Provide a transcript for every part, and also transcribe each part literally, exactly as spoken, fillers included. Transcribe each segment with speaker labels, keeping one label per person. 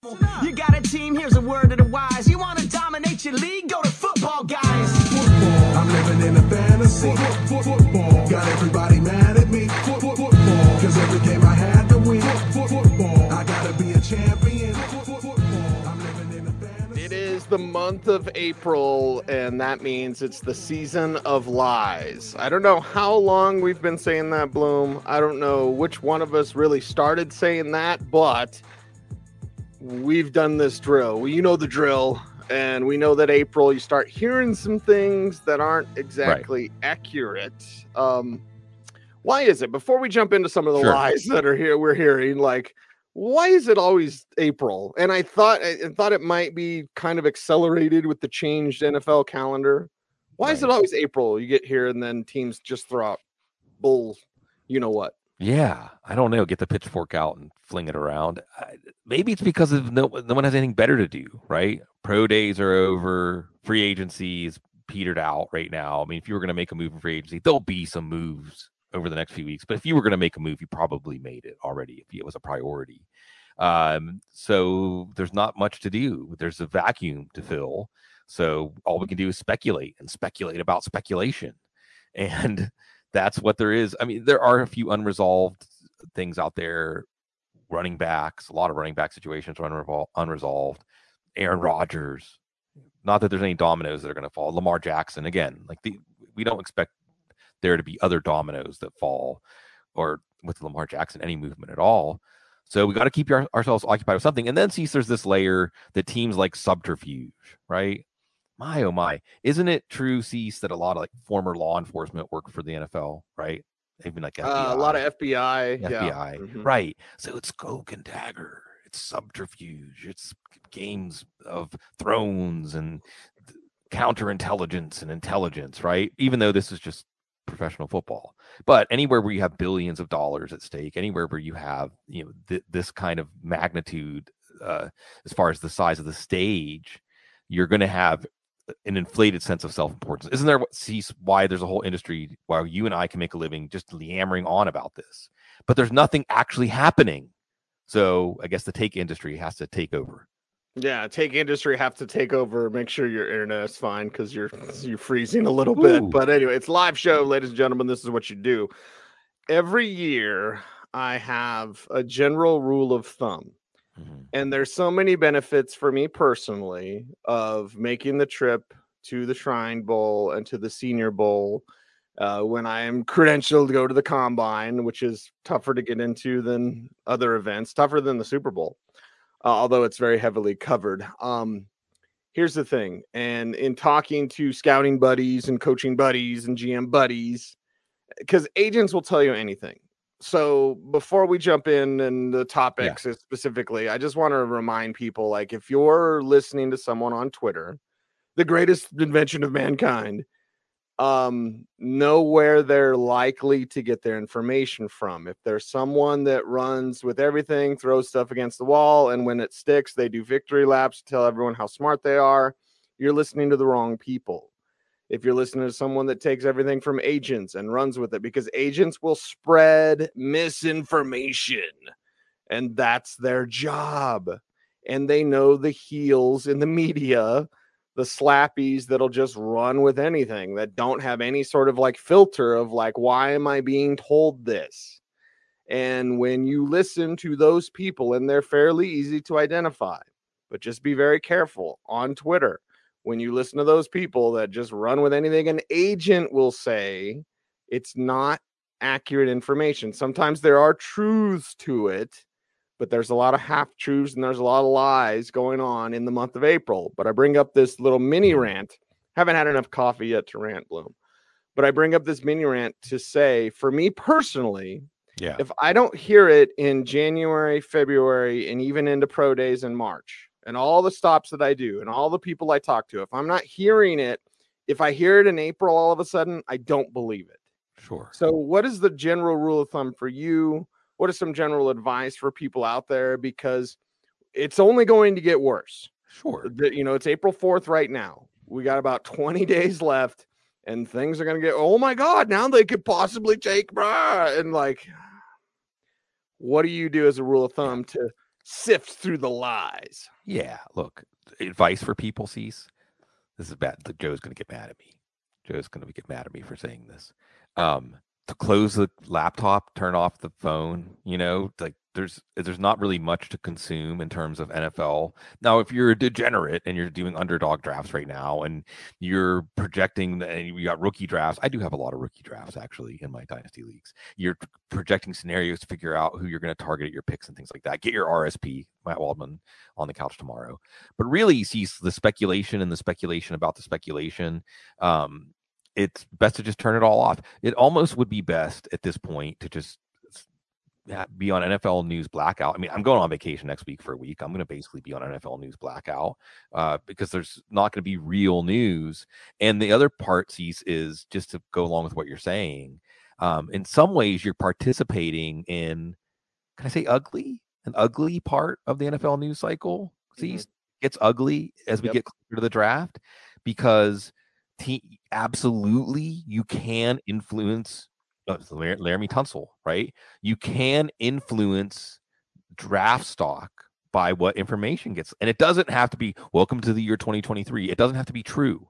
Speaker 1: You got a team, here's a word to the wise. You want to dominate your league? Go to football, guys.
Speaker 2: Football, I'm living in a fantasy. Football, got everybody mad at me. Football, cause every game I had to win. Football, I gotta be a champion. Football, I'm living in a fantasy.
Speaker 3: It is the month of April, and that means it's the season of lies. I don't know how long we've been saying that, Bloom. I don't know which one of us really started saying that, but we've done this drill. Well, you know the drill, and we know that April, you start hearing some things that aren't exactly right. accurate. Um, why is it? Before we jump into some of the
Speaker 4: Sure.
Speaker 3: lies that are here, we're hearing, like, why is it always April? And I thought I thought it might be kind of accelerated with the changed N F L calendar. Why
Speaker 4: Right.
Speaker 3: is it always April? You get here and then teams just throw out bull, you know what?
Speaker 4: Yeah, I don't know. Get the pitchfork out and fling it around. I, maybe it's because of no, no one has anything better to do, right? Pro days are over. Free agency is petered out right now. I mean, if you were going to make a move in free agency, there'll be some moves over the next few weeks. But if you were going to make a move, you probably made it already if it was a priority. Um, so there's not much to do. There's a vacuum to fill. So all we can do is speculate and speculate about speculation. And that's what there is. I mean, there are a few unresolved things out there. Running backs, a lot of running back situations are unrevol- unresolved. Aaron Rodgers, not that there's any dominoes that are going to fall. Lamar Jackson, again, like the we don't expect there to be other dominoes that fall, or with Lamar Jackson, any movement at all. So we got to keep our, ourselves occupied with something. And then see, there's this layer that teams like subterfuge, right? My, oh my, isn't it true, Cease, that a lot of like former law enforcement work for the N F L, right? Even like F B I.
Speaker 3: Uh, a lot of F B I.
Speaker 4: F B I,
Speaker 3: yeah. Mm-hmm.
Speaker 4: Right. So it's cloak and dagger. It's subterfuge. It's games of thrones and counterintelligence and intelligence, right? Even though this is just professional football. But anywhere where you have billions of dollars at stake, anywhere where you have, you know, th- this kind of magnitude uh, as far as the size of the stage, you're going to have an inflated sense of self-importance. Isn't there what sees why there's a whole industry where you and I can make a living just yammering on about this, but there's nothing actually happening. So I guess the take industry has to take over.
Speaker 3: Yeah, take industry have to take over. Make sure your internet is fine because you're you're freezing a little
Speaker 4: Ooh.
Speaker 3: bit. But anyway, it's live show, ladies and gentlemen. This is what you do. Every year, I have a general rule of thumb.
Speaker 4: Mm-hmm.
Speaker 3: And there's so many benefits for me personally of making the trip to the Shrine Bowl and to the Senior Bowl uh, when I am credentialed to go to the Combine, which is tougher to get into than other events, tougher than the Super Bowl, uh, although it's very heavily covered. Um, here's the thing. And in talking to scouting buddies and coaching buddies and G M buddies, because agents will tell you anything. So before we jump in and the topics yeah. specifically, I just want to remind people, like, if you're listening to someone on Twitter, the greatest invention of mankind, um, know where they're likely to get their information from. If there's someone that runs with everything, throws stuff against the wall, and when it sticks, they do victory laps to tell everyone how smart they are, you're listening to the wrong people. If you're listening to someone that takes everything from agents and runs with it, because agents will spread misinformation and that's their job. And they know the heels in the media, the slappies that'll just run with anything, that don't have any sort of like filter of like, why am I being told this? And when you listen to those people, and they're fairly easy to identify, but just be very careful on Twitter. When you listen to those people that just run with anything an agent will say, it's not accurate information. Sometimes there are truths to it, but there's a lot of half truths and there's a lot of lies going on in the month of April. But I bring up this little mini rant. Haven't had enough coffee yet to rant, Bloom. But I bring up this mini rant to say, for me personally,
Speaker 4: yeah,
Speaker 3: if I don't hear it in January, February, and even into pro days in March, and all the stops that I do and all the people I talk to, if I'm not hearing it, if I hear it in April, all of a sudden, I don't believe it.
Speaker 4: Sure.
Speaker 3: So what is the general rule of thumb for you? What is some general advice for people out there? Because it's only going to get worse.
Speaker 4: Sure.
Speaker 3: The, you know, it's April fourth right now. We got about twenty days left and things are going to get, oh my God, now they could possibly take, brah, and like, what do you do as a rule of thumb to sift through the lies.
Speaker 4: Yeah, look, advice for people, Cease. This is bad. Joe's going to get mad at me. Joe's going to get mad at me for saying this. Um, to close the laptop, turn off the phone, you know, like there's there's not really much to consume in terms of N F L. Now, if you're a degenerate and you're doing underdog drafts right now and you're projecting and you got rookie drafts, I do have a lot of rookie drafts actually in my dynasty leagues. You're projecting scenarios to figure out who you're going to target at your picks and things like that. Get your R S P, Matt Waldman, on the couch tomorrow. But really, you see the speculation and the speculation about the speculation. Um, it's best to just turn it all off. It almost would be best at this point to just be on N F L news blackout. I mean, I'm going on vacation next week for a week. I'm going to basically be on N F L news blackout uh, because there's not going to be real news. And the other part, Cease, is just to go along with what you're saying. Um, in some ways, you're participating in, can I say ugly? An ugly part of the N F L news cycle. Cease mm-hmm. gets ugly as we yep. get closer to the draft because T- absolutely you can influence uh, Laramie Tunsil, right? You can influence draft stock by what information gets, and it doesn't have to be welcome to the year twenty twenty-three. It doesn't have to be true.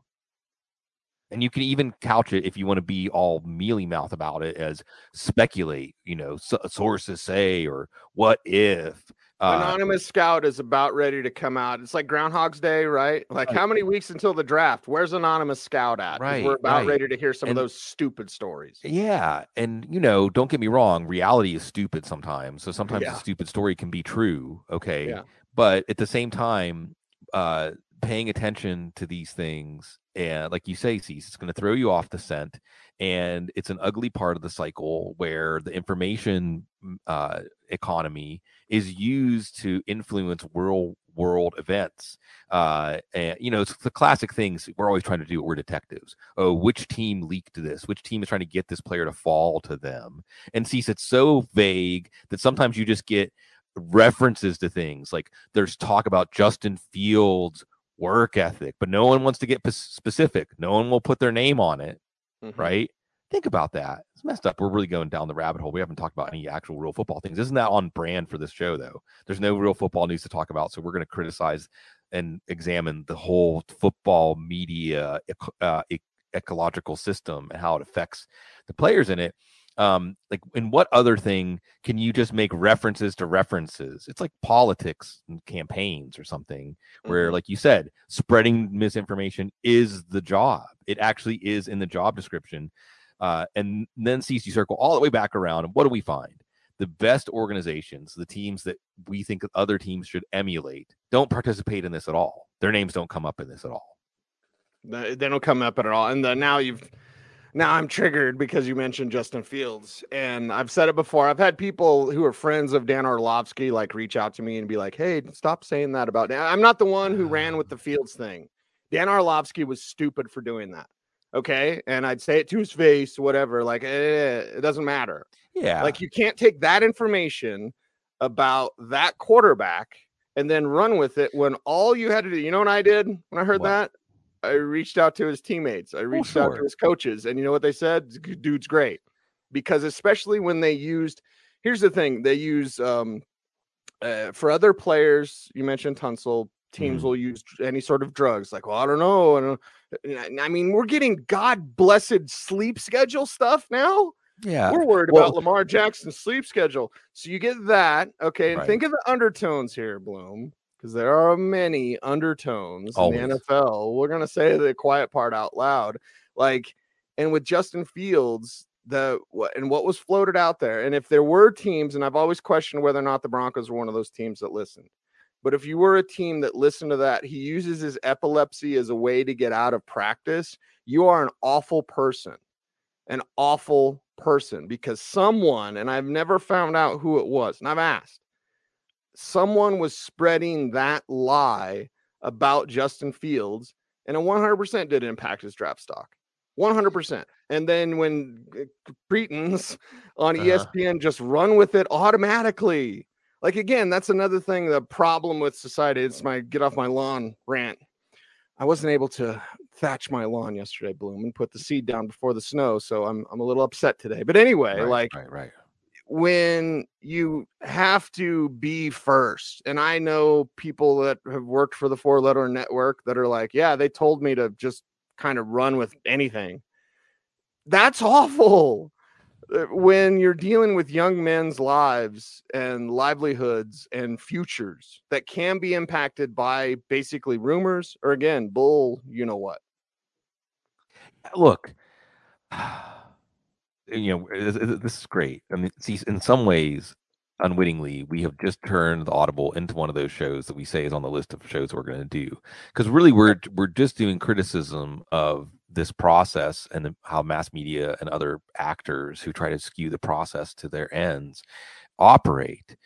Speaker 4: And you can even couch it if you want to be all mealy mouth about it as speculate, you know, so, sources say, or what if. Uh,
Speaker 3: Anonymous Scout is about ready to come out. It's like Groundhog's Day, right? Like right. How many weeks until the draft? Where's Anonymous Scout at?
Speaker 4: Right.
Speaker 3: We're about
Speaker 4: right.
Speaker 3: ready to hear some
Speaker 4: and,
Speaker 3: of those stupid stories.
Speaker 4: Yeah. And, you know, don't get me wrong. Reality is stupid sometimes. So sometimes yeah. a stupid story can be true. Okay.
Speaker 3: Yeah.
Speaker 4: But at the same time, uh, paying attention to these things, and like you say, Cease, it's going to throw you off the scent. And it's an ugly part of the cycle where the information uh, economy is used to influence world world events. Uh, and, you know, it's the classic things we're always trying to do. We're detectives. Oh, which team leaked this? Which team is trying to get this player to fall to them? And Cease, it's so vague that sometimes you just get references to things. Like there's talk about Justin Fields' work ethic, but no one wants to get p- specific. No one will put their name on it. Mm-hmm. Right? Think about that. It's messed up. We're really going down the rabbit hole. We haven't talked about any actual real football things. Isn't that on brand for this show, though? There's no real football news to talk about, so we're going to criticize and examine the whole football media uh, e- ecological system and how it affects the players in it. Um, like, in what other thing can you just make references to references? It's like politics and campaigns or something where, mm-hmm. like you said, spreading misinformation is the job. It actually is in the job description. Uh, and then Cease, you circle all the way back around. And what do we find? The best organizations, the teams that we think other teams should emulate, don't participate in this at all. Their names don't come up in this at all.
Speaker 3: They don't come up at all. And the, now you've Now I'm triggered because you mentioned Justin Fields, and I've said it before. I've had people who are friends of Dan Orlovsky like reach out to me and be like, "Hey, stop saying that about Dan." I'm not the one who ran with the Fields thing. Dan Orlovsky was stupid for doing that. Okay, and I'd say it to his face, whatever. Like eh, it doesn't matter.
Speaker 4: Yeah,
Speaker 3: like you can't take that information about that quarterback and then run with it when all you had to do. You know what I did when I heard
Speaker 4: what?
Speaker 3: that? I reached out to his teammates. I reached
Speaker 4: well,
Speaker 3: out
Speaker 4: sure.
Speaker 3: to his coaches. And you know what they said? Dude's great. Because especially when they used, here's the thing, they use, um, uh, for other players, you mentioned Tunsil, teams mm. will use any sort of drugs. Like, well, I don't know. I, don't, I mean, we're getting God-blessed sleep schedule stuff now.
Speaker 4: Yeah.
Speaker 3: We're worried
Speaker 4: well,
Speaker 3: about Lamar Jackson's sleep schedule. So you get that. Okay. And
Speaker 4: right.
Speaker 3: think of the undertones here, Bloom. Because there are many undertones
Speaker 4: Always.
Speaker 3: in the N F L. We're gonna say the quiet part out loud, like, and with Justin Fields, the and what was floated out there, and if there were teams, and I've always questioned whether or not the Broncos were one of those teams that listened, but if you were a team that listened to that, he uses his epilepsy as a way to get out of practice. You are an awful person, an awful person, because someone, and I've never found out who it was, and I've asked. Someone was spreading that lie about Justin Fields, and it one hundred percent did impact his draft stock. one hundred percent. And then when Cretans on uh-huh. E S P N just run with it automatically. Like, again, that's another thing, the problem with society. It's my get off my lawn rant. I wasn't able to thatch my lawn yesterday, Bloom, and put the seed down before the snow, so I'm I'm a little upset today. But anyway,
Speaker 4: right,
Speaker 3: like
Speaker 4: right, right.
Speaker 3: when you have to be first, and I know people that have worked for the Four Letter Network that are like, yeah, they told me to just kind of run with anything. That's awful. When you're dealing with young men's lives and livelihoods and futures that can be impacted by basically rumors or, again, bull, you know what.
Speaker 4: Look, you know, this is great. I mean, see, in some ways, unwittingly, we have just turned the Audible into one of those shows that we say is on the list of shows we're going to do. Because really, we're we're just doing criticism of this process and the, how mass media and other actors who try to skew the process to their ends operate.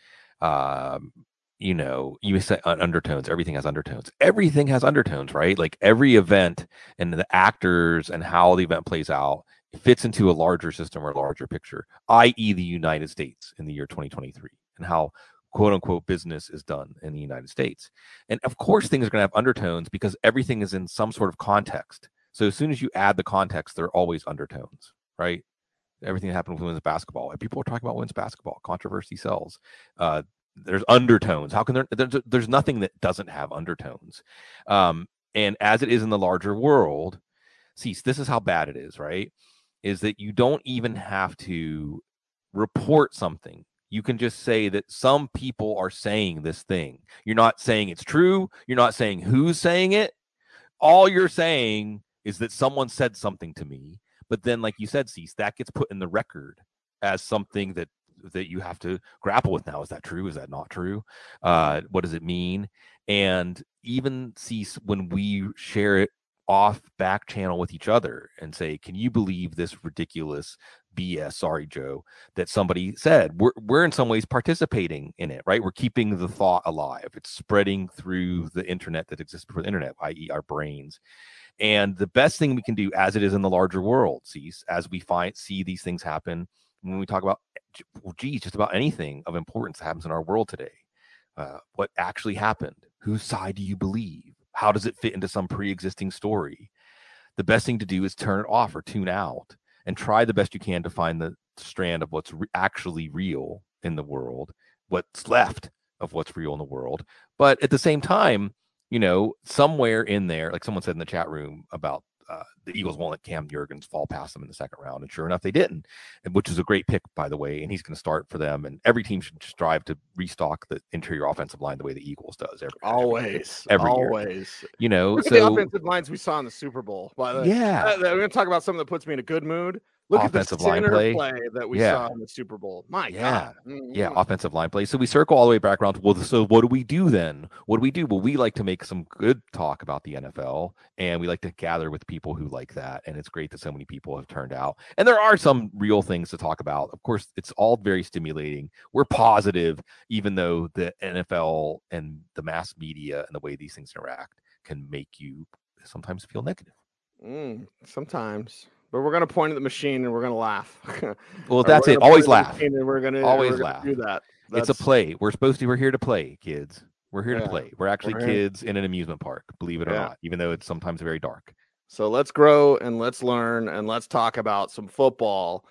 Speaker 4: Um, you know, you say undertones. Everything has undertones. Everything has undertones, right? Like every event and the actors and how the event plays out fits into a larger system or larger picture, that is the United States in the year twenty twenty-three and how quote unquote business is done in the United States. And of course, things are going to have undertones because everything is in some sort of context. So as soon as you add the context, there are always undertones, right? Everything that happened with women's basketball. And people are talking about women's basketball. Controversy sells. Uh, there's undertones. How can there? There's, there's nothing that doesn't have undertones. Um, and as it is in the larger world, see, this is how bad it is, right? Is that you don't even have to report something. You can just say that some people are saying this thing. You're not saying it's true. You're not saying who's saying it. All you're saying is that someone said something to me. But then, like you said, Cease, that gets put in the record as something that that you have to grapple with now. Is that true? Is that not true? Uh, what does it mean? And even, Cease, when we share it off back channel with each other and say, can you believe this ridiculous B S, sorry, Joe, that somebody said? We're, we're in some ways participating in it, right? We're keeping the thought alive. It's spreading through the internet that exists before the internet, that is our brains. And the best thing we can do, as it is in the larger world, Cease, as we find see these things happen, when we talk about, well, geez, just about anything of importance that happens in our world today, uh, what actually happened, whose side do you believe? How does it fit into some pre-existing story? The best thing to do is turn it off or tune out and try the best you can to find the strand of what's re- actually real in the world, what's left of what's real in the world. But at the same time, you know, somewhere in there, like someone said in the chat room about uh, the Eagles won't let Cam Jurgens fall past them in the second round. And sure enough, they didn't, which is a great pick, by the way. And he's going to start for them. And every team should strive to restock the interior offensive line the way the Eagles does. Every,
Speaker 3: Always.
Speaker 4: Every, every
Speaker 3: always.
Speaker 4: Year. You know,
Speaker 3: Look
Speaker 4: so
Speaker 3: at the offensive lines we saw in the Super Bowl. By the way.
Speaker 4: Yeah.
Speaker 3: Uh, we're going to talk about something that puts me in a good mood. Look
Speaker 4: offensive
Speaker 3: at the center
Speaker 4: line play.
Speaker 3: play that we
Speaker 4: yeah.
Speaker 3: saw in the Super Bowl. My
Speaker 4: yeah.
Speaker 3: God. Mm-hmm.
Speaker 4: Yeah, offensive line play. So we circle all the way back around. Well, so what do we do then? What do we do? Well, we like to make some good talk about the N F L, and we like to gather with people who like that. And it's great that so many people have turned out. And there are some real things to talk about. Of course, it's all very stimulating. We're positive, even though the N F L and the mass media and the way these things interact can make you sometimes feel negative.
Speaker 3: Mm, sometimes. But we're going to point at the machine and we're going to laugh.
Speaker 4: Well, that's it. Always laugh.
Speaker 3: And we're going to
Speaker 4: always
Speaker 3: we're
Speaker 4: laugh.
Speaker 3: Do that. That's...
Speaker 4: It's a play. We're supposed to. We're here to play, kids. We're here
Speaker 3: yeah.
Speaker 4: to play. We're actually we're kids in an amusement park, believe it or yeah. not, even though it's sometimes very dark.
Speaker 3: So let's grow and let's learn and let's talk about some football.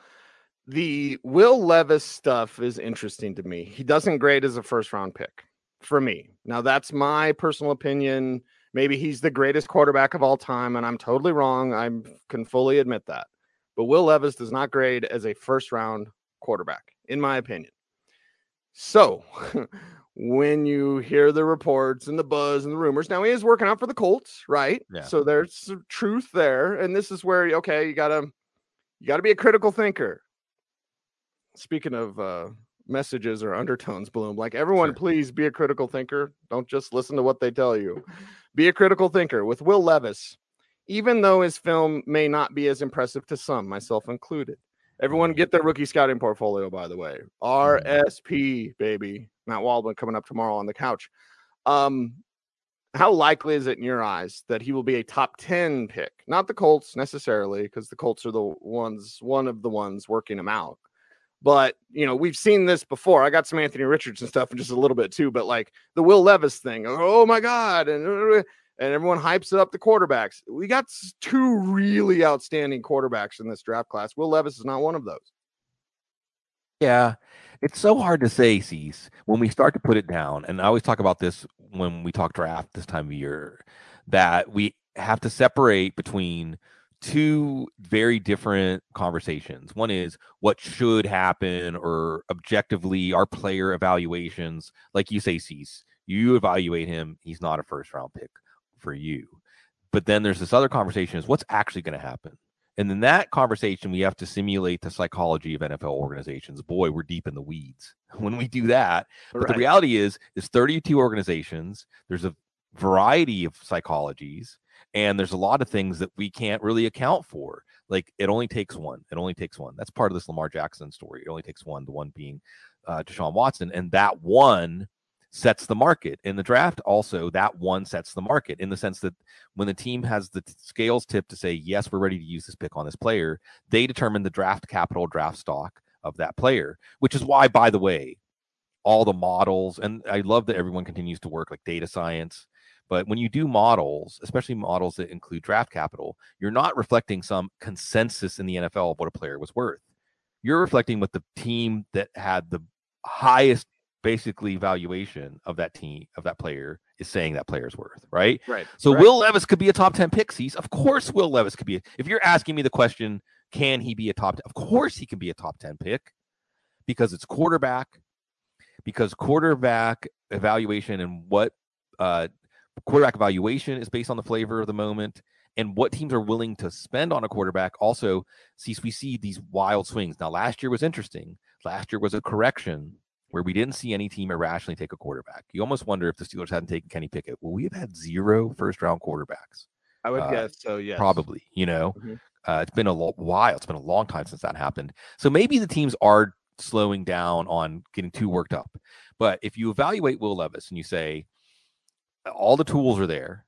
Speaker 3: The Will Levis stuff is interesting to me. He doesn't grade as a first round pick for me. Now, that's my personal opinion. Maybe he's the greatest quarterback of all time, and I'm totally wrong. I can fully admit that. But Will Levis does not grade as a first-round quarterback, in my opinion. So when you hear the reports and the buzz and the rumors, now he is working out for the Colts, right?
Speaker 4: Yeah.
Speaker 3: So there's some truth there, and this is where, okay, you gotta you gotta be a critical thinker. Speaking of uh, messages or undertones, Bloom, like everyone,
Speaker 4: sure.
Speaker 3: please be a critical thinker. Don't just listen to what they tell you. Be a critical thinker. With Will Levis, even though his film may not be as impressive to some, myself included. Everyone get their rookie scouting portfolio, by the way. R S P, baby. Matt Waldman coming up tomorrow on the couch. Um, how likely is it in your eyes that he will be a top ten pick? Not the Colts necessarily, because the Colts are the ones, one of the ones working him out. But, you know, we've seen this before. I got some Anthony Richardson stuff and just a little bit too, but like the Will Levis thing. Oh my God. And, and everyone hypes up the quarterbacks. We got two really outstanding quarterbacks in this draft class. Will Levis is not one of those.
Speaker 4: Yeah, it's so hard to say, Cease, when we start to put it down. And I always talk about this when we talk draft this time of year, that we have to separate between two very different conversations. One is what should happen, or objectively our player evaluations. Like you say, Cease, you evaluate him, he's not a first round pick for you. But then there's this other conversation is what's actually going to happen. And in that conversation, we have to simulate the psychology of N F L organizations. Boy, we're deep in the weeds when we do that. But
Speaker 3: Right.
Speaker 4: the reality is, it's thirty-two organizations. There's a variety of psychologies, and there's a lot of things that we can't really account for. Like, it only takes one. It only takes one. That's part of this Lamar Jackson story. It only takes one, the one being uh, Deshaun Watson. And that one sets the market. In the draft, also, that one sets the market in the sense that when the team has the t- scales tipped to say, yes, we're ready to use this pick on this player, they determine the draft capital, draft stock of that player, which is why, by the way, all the models, and I love that everyone continues to work like data science, but when you do models, especially models that include draft capital, you're not reflecting some consensus in the N F L of what a player was worth. You're reflecting what the team that had the highest basically valuation of that team, of that player, is saying that player's worth, right?
Speaker 3: Right.
Speaker 4: So
Speaker 3: right.
Speaker 4: Will Levis could be a top ten pick, Cease. Of course Will Levis could be. A, if you're asking me the question, can he be a top ten? Of course he can be a top ten pick, because it's quarterback, because quarterback evaluation and what uh, quarterback evaluation is based on the flavor of the moment, and what teams are willing to spend on a quarterback. Also, Cease, we see these wild swings. Now, last year was interesting. Last year was a correction where we didn't see any team irrationally take a quarterback. You almost wonder if the Steelers hadn't taken Kenny Pickett. Well, we have had zero first-round quarterbacks.
Speaker 3: I would
Speaker 4: Uh,
Speaker 3: guess so, yes.
Speaker 4: Probably, you know.
Speaker 3: Mhm.
Speaker 4: Uh, it's been a lo- while. It's been a long time since that happened. So maybe the teams are slowing down on getting too worked up. But if you evaluate Will Levis and you say all the tools are there,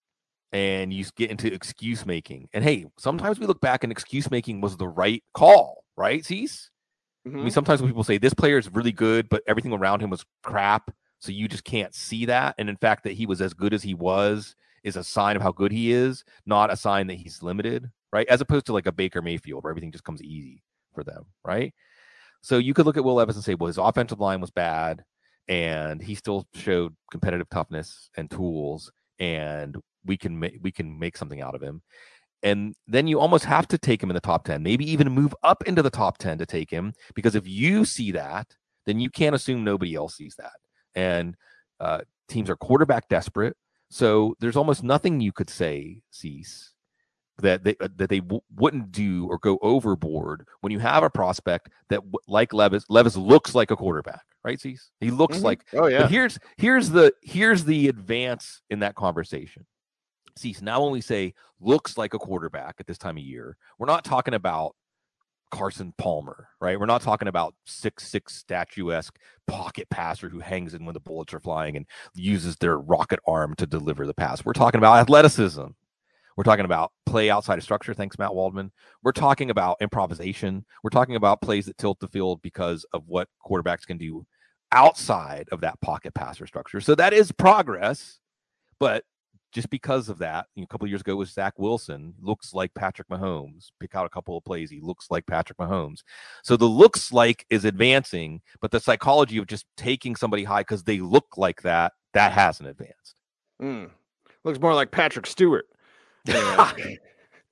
Speaker 4: and you get into excuse making, and hey, sometimes we look back and excuse making was the right call, right, Cease? I mean,
Speaker 3: Mhm.
Speaker 4: sometimes when people say this player is really good, but everything around him was crap, so you just can't see that. And in fact, that he was as good as he was is a sign of how good he is, not a sign that he's limited, right? As opposed to like a Baker Mayfield where everything just comes easy for them, right? So you could look at Will Levis and say, well, his offensive line was bad, and he still showed competitive toughness and tools, and we can ma- we can make something out of him. And then you almost have to take him in the top ten, maybe even move up into the top ten to take him, because if you see that, then you can't assume nobody else sees that. And uh, teams are quarterback desperate. So there's almost nothing you could say, Cease, that they, uh, that they w- wouldn't do or go overboard when you have a prospect that, w- like Levis, Levis looks like a quarterback, right, Cease? He looks
Speaker 3: Mhm.
Speaker 4: like,
Speaker 3: Oh, yeah.
Speaker 4: but here's, here's the, here's the advance in that conversation. Cease, now when we say looks like a quarterback at this time of year, we're not talking about Carson Palmer, right? We're not talking about six six statuesque pocket passer who hangs in when the bullets are flying and uses their rocket arm to deliver the pass. We're talking about athleticism. We're talking about play outside of structure. Thanks, Matt Waldman. We're talking about improvisation. We're talking about plays that tilt the field because of what quarterbacks can do outside of that pocket passer structure. So that is progress, but just because of that, you know, a couple of years ago with Zach Wilson, looks like Patrick Mahomes. Pick out a couple of plays, he looks like Patrick Mahomes. So the looks like is advancing, but the psychology of just taking somebody high because they look like that, that hasn't advanced.
Speaker 3: Mm. Looks more like Patrick Stewart. Anyway.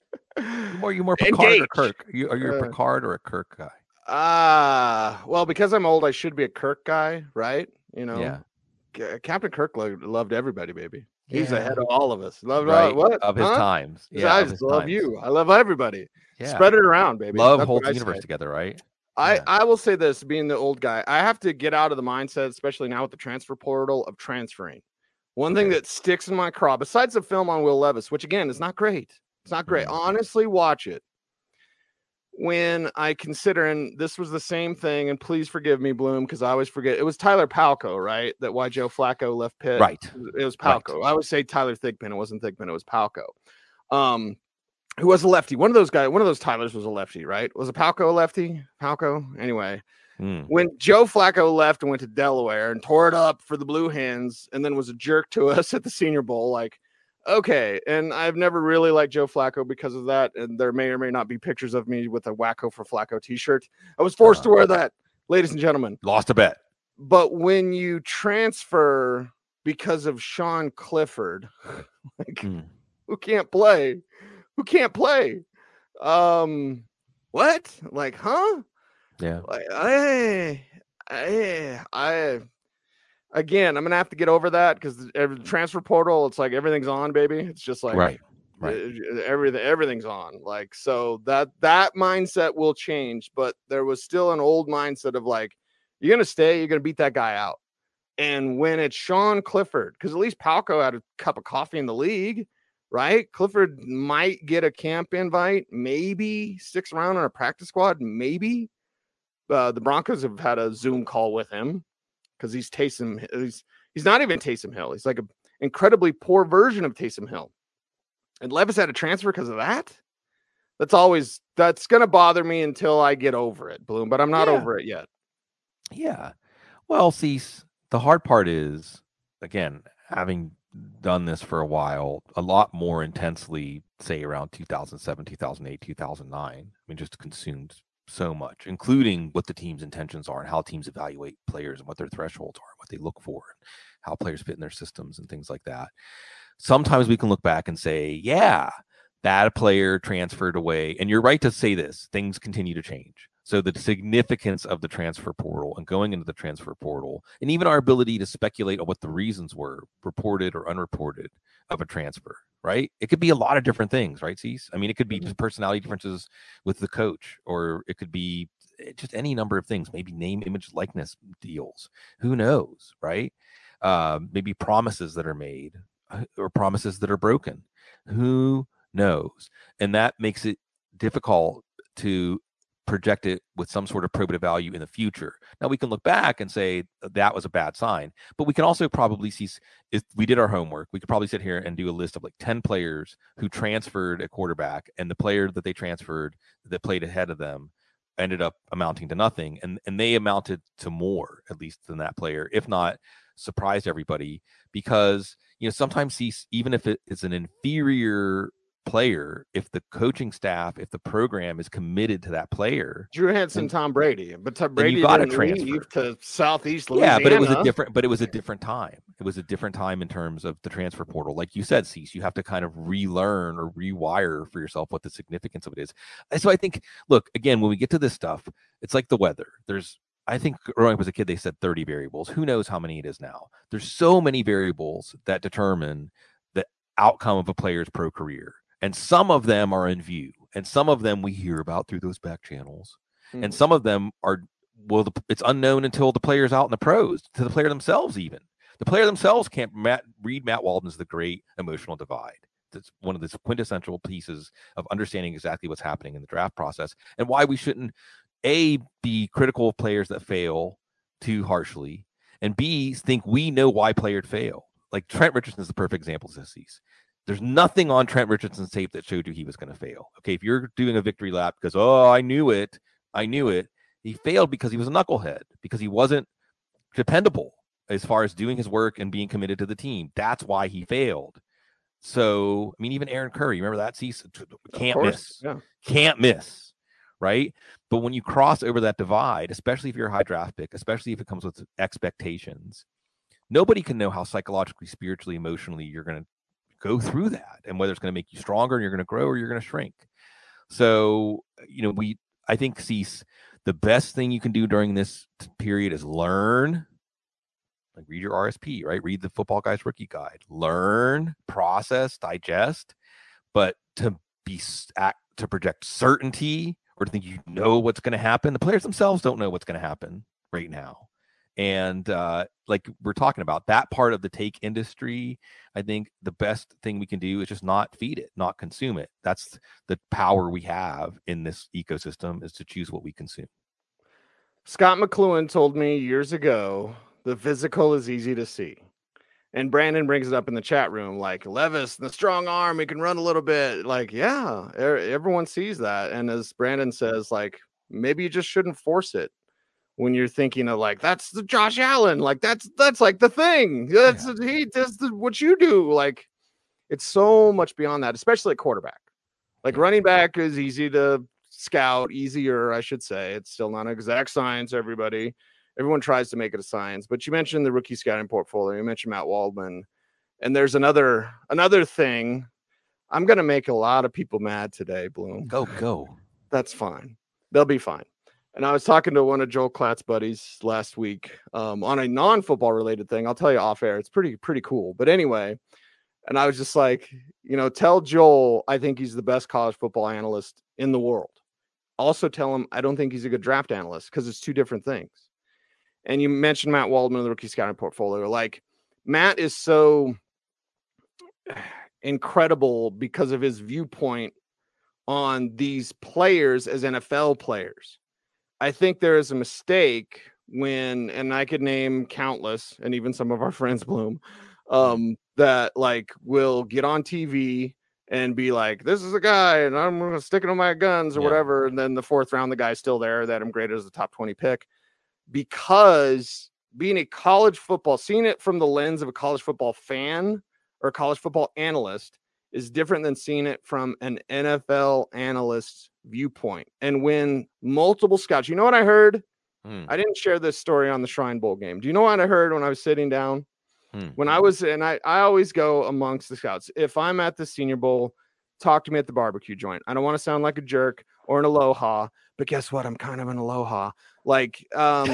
Speaker 4: you more, you more Picard or
Speaker 3: Engage.
Speaker 4: Kirk? Are you, are you a
Speaker 3: Uh,
Speaker 4: Picard or a Kirk guy?
Speaker 3: Ah, well, because I'm old, I should be a Kirk guy, right? You know,
Speaker 4: Yeah.
Speaker 3: G- Captain Kirk lo- loved everybody, baby. He's
Speaker 4: Yeah.
Speaker 3: ahead of all of us. Loved
Speaker 4: Right.
Speaker 3: all, what
Speaker 4: Of his
Speaker 3: huh?
Speaker 4: times.
Speaker 3: His
Speaker 4: Yeah.
Speaker 3: I
Speaker 4: Of his
Speaker 3: love
Speaker 4: times.
Speaker 3: you. I love everybody.
Speaker 4: Yeah.
Speaker 3: Spread it around, baby.
Speaker 4: Love
Speaker 3: That's
Speaker 4: holds
Speaker 3: what I
Speaker 4: the universe
Speaker 3: say.
Speaker 4: together, right?
Speaker 3: I,
Speaker 4: Yeah.
Speaker 3: I will say this, being the old guy, I have to get out of the mindset, especially now with the transfer portal, of transferring. One thing
Speaker 4: Okay.
Speaker 3: that sticks in my craw, besides the film on Will Levis, which again is not great. It's not great.
Speaker 4: Mhm.
Speaker 3: Honestly, watch it. When I consider, and this was the same thing, and please forgive me, Bloom, because I always forget. It was Tyler Palco, right? That why Joe Flacco left Pitt.
Speaker 4: Right.
Speaker 3: It was
Speaker 4: Right.
Speaker 3: Palco. I would say Tyler Thigpen. It wasn't Thigpen. It was Palco. Um, who was a lefty? One of those guys. One of those Tylers was a lefty, right? Was a Palco a lefty? Palco. Anyway,
Speaker 4: Mm.
Speaker 3: when Joe Flacco left and went to Delaware and tore it up for the Blue Hens, and then was a jerk to us at the Senior Bowl, like. Okay, and I've never really liked Joe Flacco because of that, and there may or may not be pictures of me with a Wacko for Flacco t-shirt. I was forced
Speaker 4: Uh-huh.
Speaker 3: to wear that ladies and gentlemen,
Speaker 4: Lost a bet.
Speaker 3: But when you transfer because of Sean Clifford, like
Speaker 4: Mm.
Speaker 3: who can't play, who can't play, um, what? Like, huh?
Speaker 4: Yeah.
Speaker 3: Like, I, I, I, again, I'm gonna have to get over that because the transfer portal, it's like everything's on, baby. It's just like
Speaker 4: Right. Right.
Speaker 3: uh, everything, everything's on. Like, so that that mindset will change, but there was still an old mindset of like, you're gonna stay, you're gonna beat that guy out. And when it's Sean Clifford, because at least Palco had a cup of coffee in the league, right? Clifford might get a camp invite, maybe sticks around on a practice squad, maybe. Uh, the Broncos have had a Zoom call with him because he's Taysom. He's he's not even Taysom Hill. He's like an incredibly poor version of Taysom Hill. And Levis had a transfer because of that. That's always that's gonna bother me until I get over it, Bloom. But I'm not
Speaker 4: Yeah.
Speaker 3: over it yet.
Speaker 4: Yeah. Well, see, the hard part is, again, having done this for a while, a lot more intensely, say around two thousand seven, two thousand eight, two thousand nine. I mean, just consumed so much, including what the team's intentions are and how teams evaluate players and what their thresholds are, what they look for, and how players fit in their systems and things like that. Sometimes we can look back and say, yeah, that player transferred away. And you're right to say this, things continue to change. So the significance of the transfer portal and going into the transfer portal, and even our ability to speculate on what the reasons were, reported or unreported, of a transfer, right? It could be a lot of different things, right, Cease? I mean, it could be just personality differences with the coach, or it could be just any number of things, maybe name, image, likeness deals. Who knows, right? Uh, maybe promises that are made or promises that are broken. Who knows? And that makes it difficult to project it with some sort of probative value in the future. Now we can look back and say that was a bad sign, but we can also probably see, if we did our homework, we could probably sit here and do a list of like ten players who transferred a quarterback, and the player that they transferred that played ahead of them ended up amounting to nothing. And, and they amounted to more, at least, than that player, if not surprised everybody, because, you know, sometimes see, even if it is an inferior player, if the coaching staff, if the program is committed to that player,
Speaker 3: Drew Henson, Tom Brady, but Tom Brady
Speaker 4: you got to
Speaker 3: didn't
Speaker 4: transfer
Speaker 3: leave to Southeast Louisiana.
Speaker 4: Yeah, but it was a different, but it was a different time. It was a different time in terms of the transfer portal. Like you said, Cease, you have to kind of relearn or rewire for yourself what the significance of it is. And so I think, look, again, when we get to this stuff, it's like the weather. There's, I think growing up as a kid, they said thirty variables. Who knows how many it is now? There's so many variables that determine the outcome of a player's pro career. And some of them are in view, and some of them we hear about through those back channels. Mm-hmm. And some of them are, well, the, it's unknown until the player's out in the pros, to the player themselves even. The player themselves can't Matt, read Matt Walden's The Great Emotional Divide. That's one of the quintessential pieces of understanding exactly what's happening in the draft process and why we shouldn't, A, be critical of players that fail too harshly, and B, think we know why players fail. Like Trent Richardson is the perfect example of this. There's nothing on Trent Richardson's tape that showed you he was going to fail. Okay, if you're doing a victory lap because, oh, I knew it, I knew it, he failed because he was a knucklehead, because he wasn't dependable as far as doing his work and being committed to the team. That's why he failed. So, I mean, even Aaron Curry, remember that? See, can't miss. Yeah. Can't miss, right? But when you cross over that divide, especially if you're a high draft pick, especially if it comes with expectations, nobody can know how psychologically, spiritually, emotionally you're going to go through that, and whether it's going to make you stronger and you're going to grow or you're going to shrink. So, you know, we, I think, Cease, the best thing you can do during this period is learn, like read your R S P, right? Read the Football Guys Rookie Guide, learn, process, digest, but to be to project certainty or to think you know what's going to happen. The players themselves don't know what's going to happen right now. And uh, like we're talking about, that part of the take industry, I think the best thing we can do is just not feed it, not consume it. That's the power we have in this ecosystem, is to choose what we consume.
Speaker 3: Scott McLuhan told me years ago, the physical is easy to see. And Brandon brings it up in the chat room, like Levis, the strong arm, he can run a little bit. Like, yeah, everyone sees that. And as Brandon says, like, maybe you just shouldn't force it. When you're thinking of like, that's the Josh Allen, like that's that's like the thing. That's yeah. he does the, what you do. Like, it's so much beyond that, especially at quarterback. Like running back is easy to scout, easier, I should say. It's still not an exact science, everybody. Everyone tries to make it a science, but you mentioned the rookie scouting portfolio. You mentioned Matt Waldman. And there's another another thing. I'm going to make a lot of people mad today, Bloom.
Speaker 4: Go, go.
Speaker 3: That's fine. They'll be fine. And I was talking to one of Joel Klatt's buddies last week um, on a non-football related thing. I'll tell you off air. It's pretty, pretty cool. But anyway, and I was just like, you know, tell Joel I think he's the best college football analyst in the world. Also tell him I don't think he's a good draft analyst because it's two different things. And you mentioned Matt Waldman, the rookie scouting portfolio. Like, Matt is so incredible because of his viewpoint on these players as N F L players. I think there is a mistake when, and I could name countless, and even some of our friends, Bloom, um, that like will get on T V and be like, this is a guy, and I'm going to stick it on my guns or
Speaker 4: Yeah.
Speaker 3: whatever. And then the fourth round, the guy's still there, that I'm graded as the top twenty pick. Because being a college football, seeing it from the lens of a college football fan or a college football analyst is different than seeing it from an N F L analyst's viewpoint. And when multiple scouts, you know what I heard?
Speaker 4: Hmm.
Speaker 3: I didn't share this story on the Shrine Bowl game. Do you know what I heard when I was sitting down?
Speaker 4: Hmm.
Speaker 3: When I was, and I, I always go amongst the scouts. If I'm at the Senior Bowl, talk to me at the barbecue joint. I don't want to sound like a jerk or an aloha, but guess what? I'm kind of an aloha. Like, um,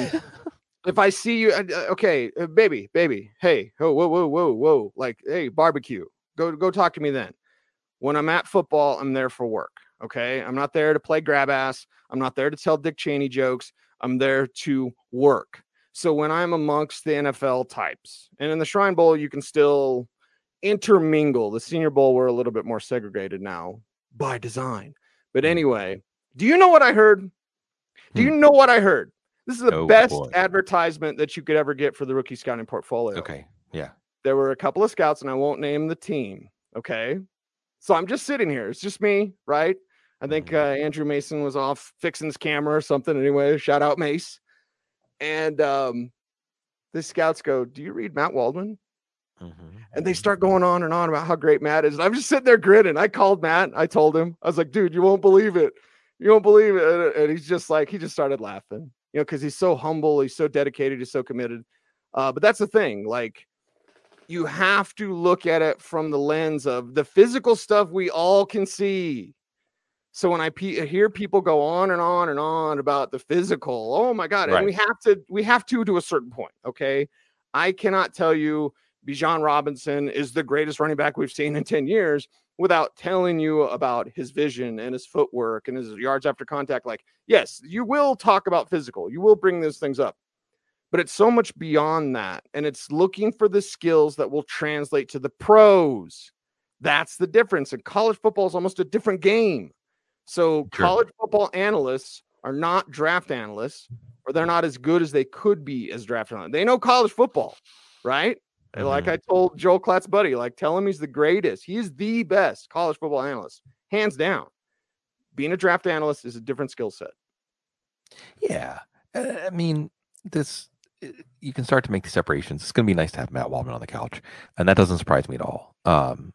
Speaker 3: if I see you, uh, okay, uh, baby, baby, hey, oh, whoa, whoa, whoa, whoa, like, hey, barbecue, go, go talk to me then. When I'm at football, I'm there for work. Okay, I'm not there to play grab ass. I'm not there to tell Dick Cheney jokes. I'm there to work. So when I'm amongst the N F L types, and in the Shrine Bowl, you can still intermingle. The Senior Bowl, we're a little bit more segregated now by design. But anyway, do you know what I heard? Do you know what I heard? This is the
Speaker 4: Oh,
Speaker 3: best
Speaker 4: boy.
Speaker 3: advertisement that you could ever get for the rookie scouting portfolio.
Speaker 4: Okay. Yeah.
Speaker 3: There were a couple of scouts, and I won't name the team. Okay. So I'm just sitting here. It's just me, right? I think uh, Andrew Mason was off fixing his camera or something. Anyway, shout out Mace. And um, the scouts go, do you read Matt Waldman?
Speaker 4: Mm-hmm.
Speaker 3: And they start going on and on about how great Matt is. And I'm just sitting there grinning. I called Matt. I told him, I was like, dude, you won't believe it. You won't believe it. And, and he's just like, he just started laughing, you know, because he's so humble. He's so dedicated. He's so committed. Uh, but that's the thing. Like, you have to look at it from the lens of the physical stuff we all can see. So when I pe- hear people go on and on and on about the physical, oh my God,
Speaker 4: Right.
Speaker 3: and we have to, we have to to a certain point. Okay. I cannot tell you Bijan Robinson is the greatest running back we've seen in ten years without telling you about his vision and his footwork and his yards after contact. Like, yes, you will talk about physical. You will bring those things up. But it's so much beyond that. And it's looking for the skills that will translate to the pros. That's the difference. And college football is almost a different game. So
Speaker 4: Sure.
Speaker 3: college football analysts are not draft analysts, or they're not as good as they could be as draft analysts. They know college football, right?
Speaker 4: Mhm.
Speaker 3: Like I told Joel Klatt's buddy, like tell him he's the greatest. He's the best college football analyst, hands down. Being a draft analyst is a different skill set.
Speaker 4: Yeah. Uh, I mean, this, uh, you can start to make the separations. It's going to be nice to have Matt Waldman on the couch. And that doesn't surprise me at all. Um,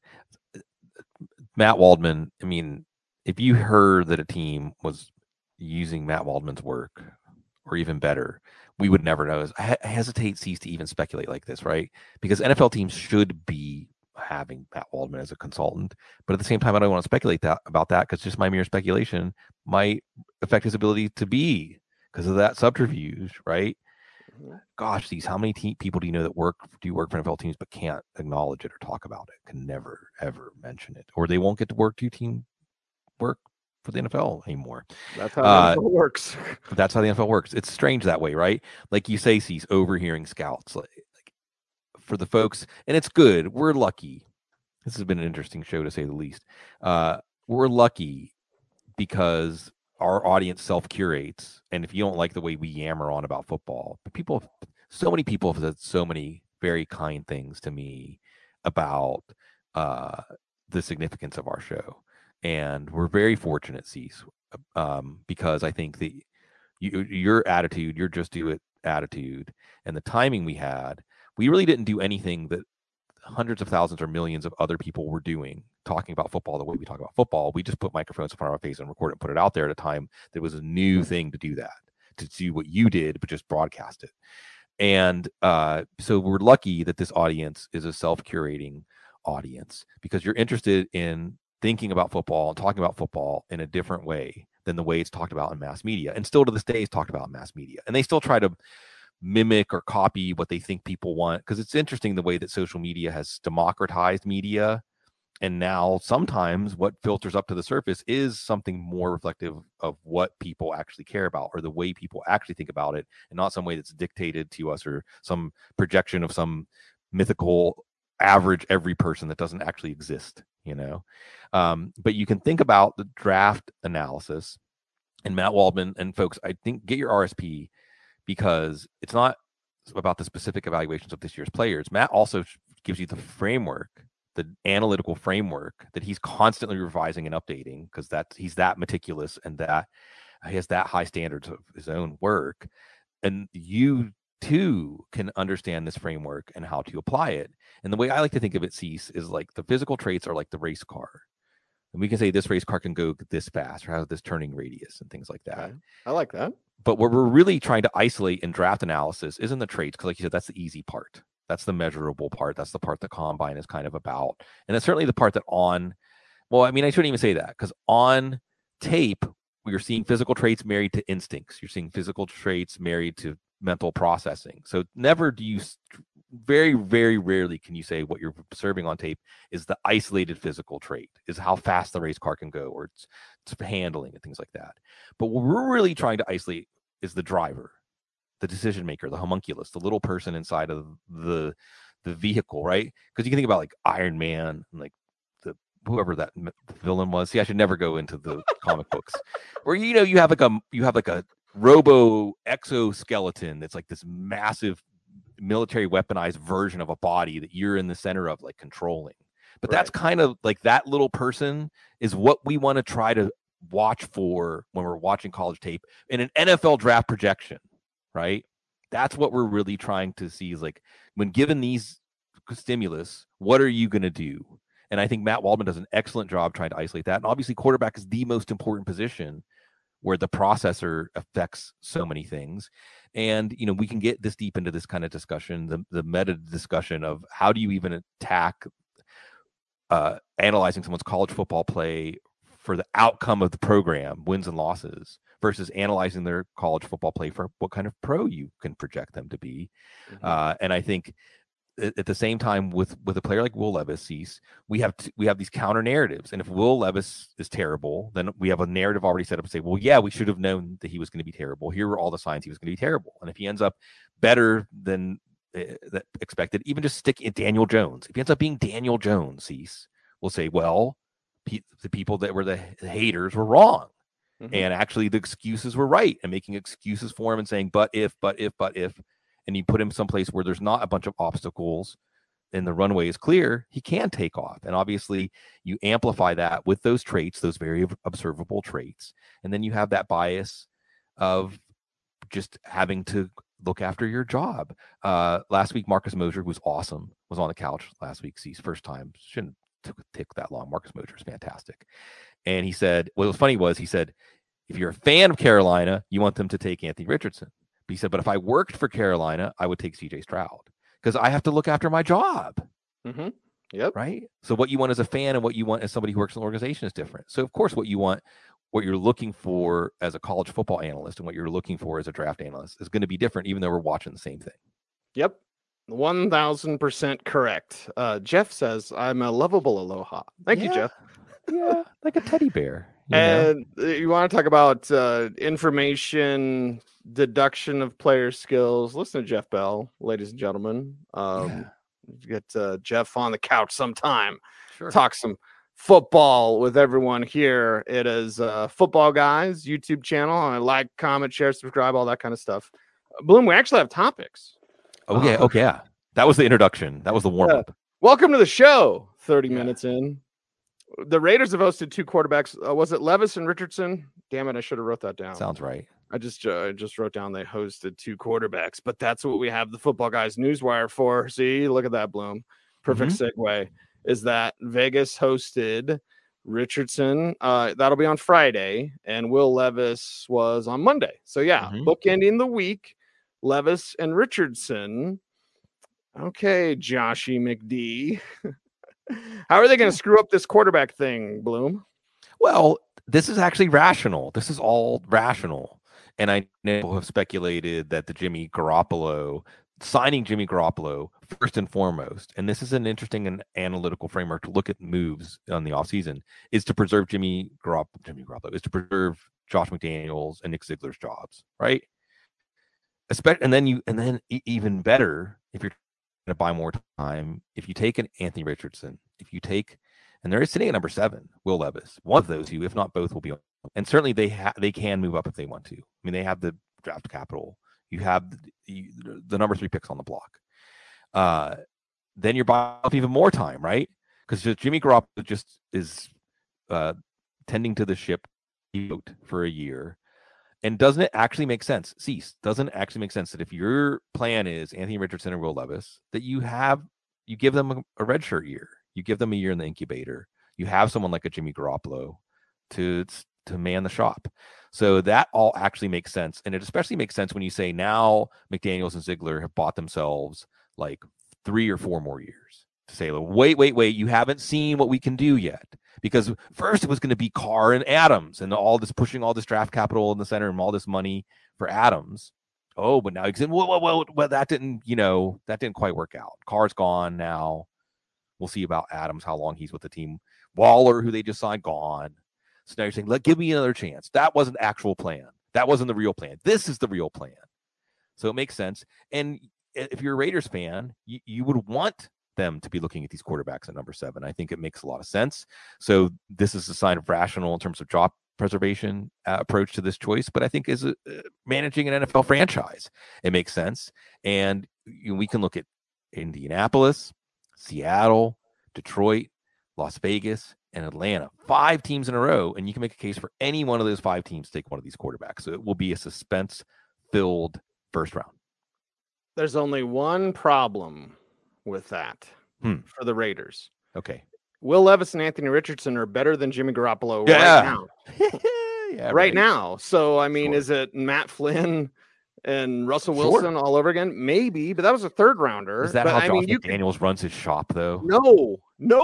Speaker 4: Matt Waldman, I mean, if you heard that a team was using Matt Waldman's work, or even better, we would never know. I, I hesitate, cease to even speculate like this, right? Because N F L teams should be having Matt Waldman as a consultant, but at the same time, I don't want to speculate that about that because just my mere speculation might affect his ability to be because of that subterfuge, right?
Speaker 3: Mhm.
Speaker 4: Gosh, these how many te- people do you know that work do work for N F L teams but can't acknowledge it or talk about it? Can never ever mention it, or they won't get to work do team work for the N F L anymore.
Speaker 3: That's how
Speaker 4: Uh,
Speaker 3: it works.
Speaker 4: That's how the N F L works. It's strange that way, right? Like you say, he's overhearing scouts. Like, like for the folks, and it's good. We're lucky. This has been an interesting show to say the least. Uh, we're lucky because our audience self-curates, and if you don't like the way we yammer on about football, but people, so many people have said so many very kind things to me about uh, the significance of our show. And we're very fortunate, Cease, um, because I think that you, your attitude, your just do it attitude, and the timing we had, we really didn't do anything that hundreds of thousands or millions of other people were doing, talking about football the way we talk about football. We just put microphones in front of our face and record it and put it out there at a time that was a new thing to do that, to do what you did, but just broadcast it. And uh, so we're lucky that this audience is a self-curating audience, because you're interested in thinking about football and talking about football in a different way than the way it's talked about in mass media, and still to this day is talked about in mass media. And they still try to mimic or copy what they think people want, because it's interesting the way that social media has democratized media. And now sometimes what filters up to the surface is something more reflective of what people actually care about, or the way people actually think about it, and not some way that's dictated to us, or some projection of some mythical average every person that doesn't actually exist, you know. Um, but you can think about the draft analysis, and Matt Waldman and folks, I think, get your R S P, because it's not about the specific evaluations of this year's players. Matt also gives you the framework, the analytical framework that he's constantly revising and updating, because that he's that meticulous, and that he has that high standards of his own work. And you too can understand this framework and how to apply it. And the way I like to think of it, Cease, is like the physical traits are like the race car. And we can say this race car can go this fast, or have this turning radius and things like that.
Speaker 3: Okay. I like that.
Speaker 4: But what we're really trying to isolate in draft analysis isn't the traits, because like you said, that's the easy part. That's the measurable part. That's the part that Combine is kind of about. And it's certainly the part that on, well, I mean, I shouldn't even say that, because on tape, you're seeing physical traits married to instincts. You're seeing physical traits married to mental processing. So never do you, very, very rarely can you say what you're observing on tape is the isolated physical trait, is how fast the race car can go, or it's, it's handling and things like that. But what we're really trying to isolate is the driver, the decision maker, the homunculus, the little person inside of the the vehicle, right? Because you can think about like Iron Man and like the whoever that villain was. See, I should never go into the comic books, where you know you have like a you have like a robo exoskeleton that's like this massive military weaponized version of a body that you're in the center of, like controlling. But right. That's kind of like that little person is what we want to try to watch for when we're watching college tape in an N F L draft projection. Right? That's what we're really trying to see, is like, when given these stimulus, what are you going to do? And I think Matt Waldman does an excellent job trying to isolate that. And obviously quarterback is the most important position, where the processor affects so many things. And, you know, we can get this deep into this kind of discussion, the, the meta discussion of how do you even attack uh, analyzing someone's college football play for the outcome of the program, wins and losses, versus analyzing their college football play for what kind of pro you can project them to be. Mm-hmm. Uh, and I think at, at the same time, with with a player like Will Levis, Cease, we have t- we have these counter narratives. And if Will Levis is terrible, then we have a narrative already set up to say, well, yeah, we should have known that he was going to be terrible. Here were all the signs he was going to be terrible. And if he ends up better than uh, that expected, even just stick in Daniel Jones. If he ends up being Daniel Jones, Cease, we'll say, well, pe- the people that were the haters were wrong. Mm-hmm. And actually the excuses were right, and making excuses for him and saying, but if, but if, but if, and you put him someplace where there's not a bunch of obstacles and the runway is clear, he can take off. And obviously you amplify that with those traits, those very observable traits. And then you have that bias of just having to look after your job. Uh, last week, Marcus Mosher, who was awesome, was on the couch last week. C's first time. Shouldn't take that long. Marcus Mosher is fantastic. And he said, what was funny was he said, if you're a fan of Carolina, you want them to take Anthony Richardson. But he said, but if I worked for Carolina, I would take C J Stroud, because I have to look after my job.
Speaker 3: Mm-hmm. Yep.
Speaker 4: Right. So what you want as a fan and what you want as somebody who works in an organization is different. So of course, what you want, what you're looking for as a college football analyst and what you're looking for as a draft analyst is going to be different, even though we're watching the same thing.
Speaker 3: Yep. one thousand percent correct. Uh, Jeff says, I'm a lovable aloha. Thank
Speaker 4: yeah.
Speaker 3: you, Jeff.
Speaker 4: Yeah, like a teddy bear. You
Speaker 3: and
Speaker 4: know?
Speaker 3: You want to talk about uh, information, deduction of player skills. Listen to Jeff Bell, ladies and gentlemen. Um, yeah. Get uh, Jeff on the couch sometime.
Speaker 4: Sure.
Speaker 3: Talk some football with everyone here. It is uh, Football Guys YouTube channel. I like, comment, share, subscribe, all that kind of stuff. Bloom, we actually have topics.
Speaker 4: Okay.
Speaker 3: Uh,
Speaker 4: okay. Yeah. That was the introduction. That was the warm up.
Speaker 3: Yeah. Welcome to the show. thirty
Speaker 4: yeah.
Speaker 3: minutes in. The Raiders have hosted two quarterbacks. Uh, was it Levis and Richardson? Damn it, I should have wrote that down.
Speaker 4: Sounds right.
Speaker 3: I just uh, I just wrote down they hosted two quarterbacks, but that's what we have the Football Guys Newswire for. See, look at that, Bloom. perfect segue, is that Vegas hosted Richardson. Uh, that'll be on Friday, and Will Levis was on Monday. So yeah,
Speaker 4: Mhm.
Speaker 3: bookending the week, Levis and Richardson. Okay, Joshy McD. How are they going to screw up this quarterback thing, Bloom?
Speaker 4: Well, this is actually rational. This is all rational. And I know people have speculated that the Jimmy Garoppolo, signing Jimmy Garoppolo first and foremost, and this is an interesting and analytical framework to look at moves on the offseason, is to preserve Jimmy Garoppolo, Jimmy Garoppolo, is to preserve Josh McDaniels and Nick Ziegler's jobs, right? Especially, and then you, and then e- even better, if you're going to buy more time, if you take an Anthony Richardson, if you take, and they're sitting at number seven, Will Levis, one of those two, if not both, will be on. And certainly they have, they can move up if they want to. I mean, they have the draft capital. You have the, the number three picks on the block. Uh, then you're buying up even more time, right? Because Jimmy Garoppolo just is uh, tending to the ship for a year. And doesn't it actually make sense? Cease. Doesn't it actually make sense that if your plan is Anthony Richardson and Will Levis, that you have, you give them a, a redshirt year, you give them a year in the incubator, you have someone like a Jimmy Garoppolo to to man the shop. So that all actually makes sense. And it especially makes sense when you say now McDaniels and Ziegler have bought themselves like three or four more years to say, wait, wait, wait, you haven't seen what we can do yet. Because first it was going to be Carr and Adams and all this pushing all this draft capital in the center and all this money for Adams. Oh, but now you said, well, well, well, well, that didn't, you know, that didn't quite work out. Carr's gone now. We'll see about Adams, how long he's with the team. Waller, who they just signed, gone. So now you're saying, let give me another chance. That wasn't the actual plan. That wasn't the real plan. This is the real plan. So it makes sense. And if you're a Raiders fan, you, you would want them to be looking at these quarterbacks at number seven. I think it makes a lot of sense. So this is a sign of rational in terms of job preservation uh, approach to this choice, but I think is uh, managing an N F L franchise, it makes sense. And you know, we can look at Indianapolis, Seattle, Detroit, Las Vegas, and Atlanta, five teams in a row. And you can make a case for any one of those five teams to take one of these quarterbacks. So it will be a suspense filled first round.
Speaker 3: There's only one problem with that
Speaker 4: hmm.
Speaker 3: for the Raiders.
Speaker 4: Okay.
Speaker 3: Will Levis and Anthony Richardson are better than Jimmy Garoppolo
Speaker 4: yeah.
Speaker 3: right now.
Speaker 4: yeah,
Speaker 3: right,
Speaker 4: right
Speaker 3: now. So, I mean,
Speaker 4: sure.
Speaker 3: is it Matt Flynn and Russell
Speaker 4: sure.
Speaker 3: Wilson all over again? Maybe, but that was a third rounder.
Speaker 4: Is that
Speaker 3: but,
Speaker 4: how
Speaker 3: I
Speaker 4: Josh
Speaker 3: mean, you
Speaker 4: McDaniels
Speaker 3: could...
Speaker 4: runs his shop, though?
Speaker 3: No,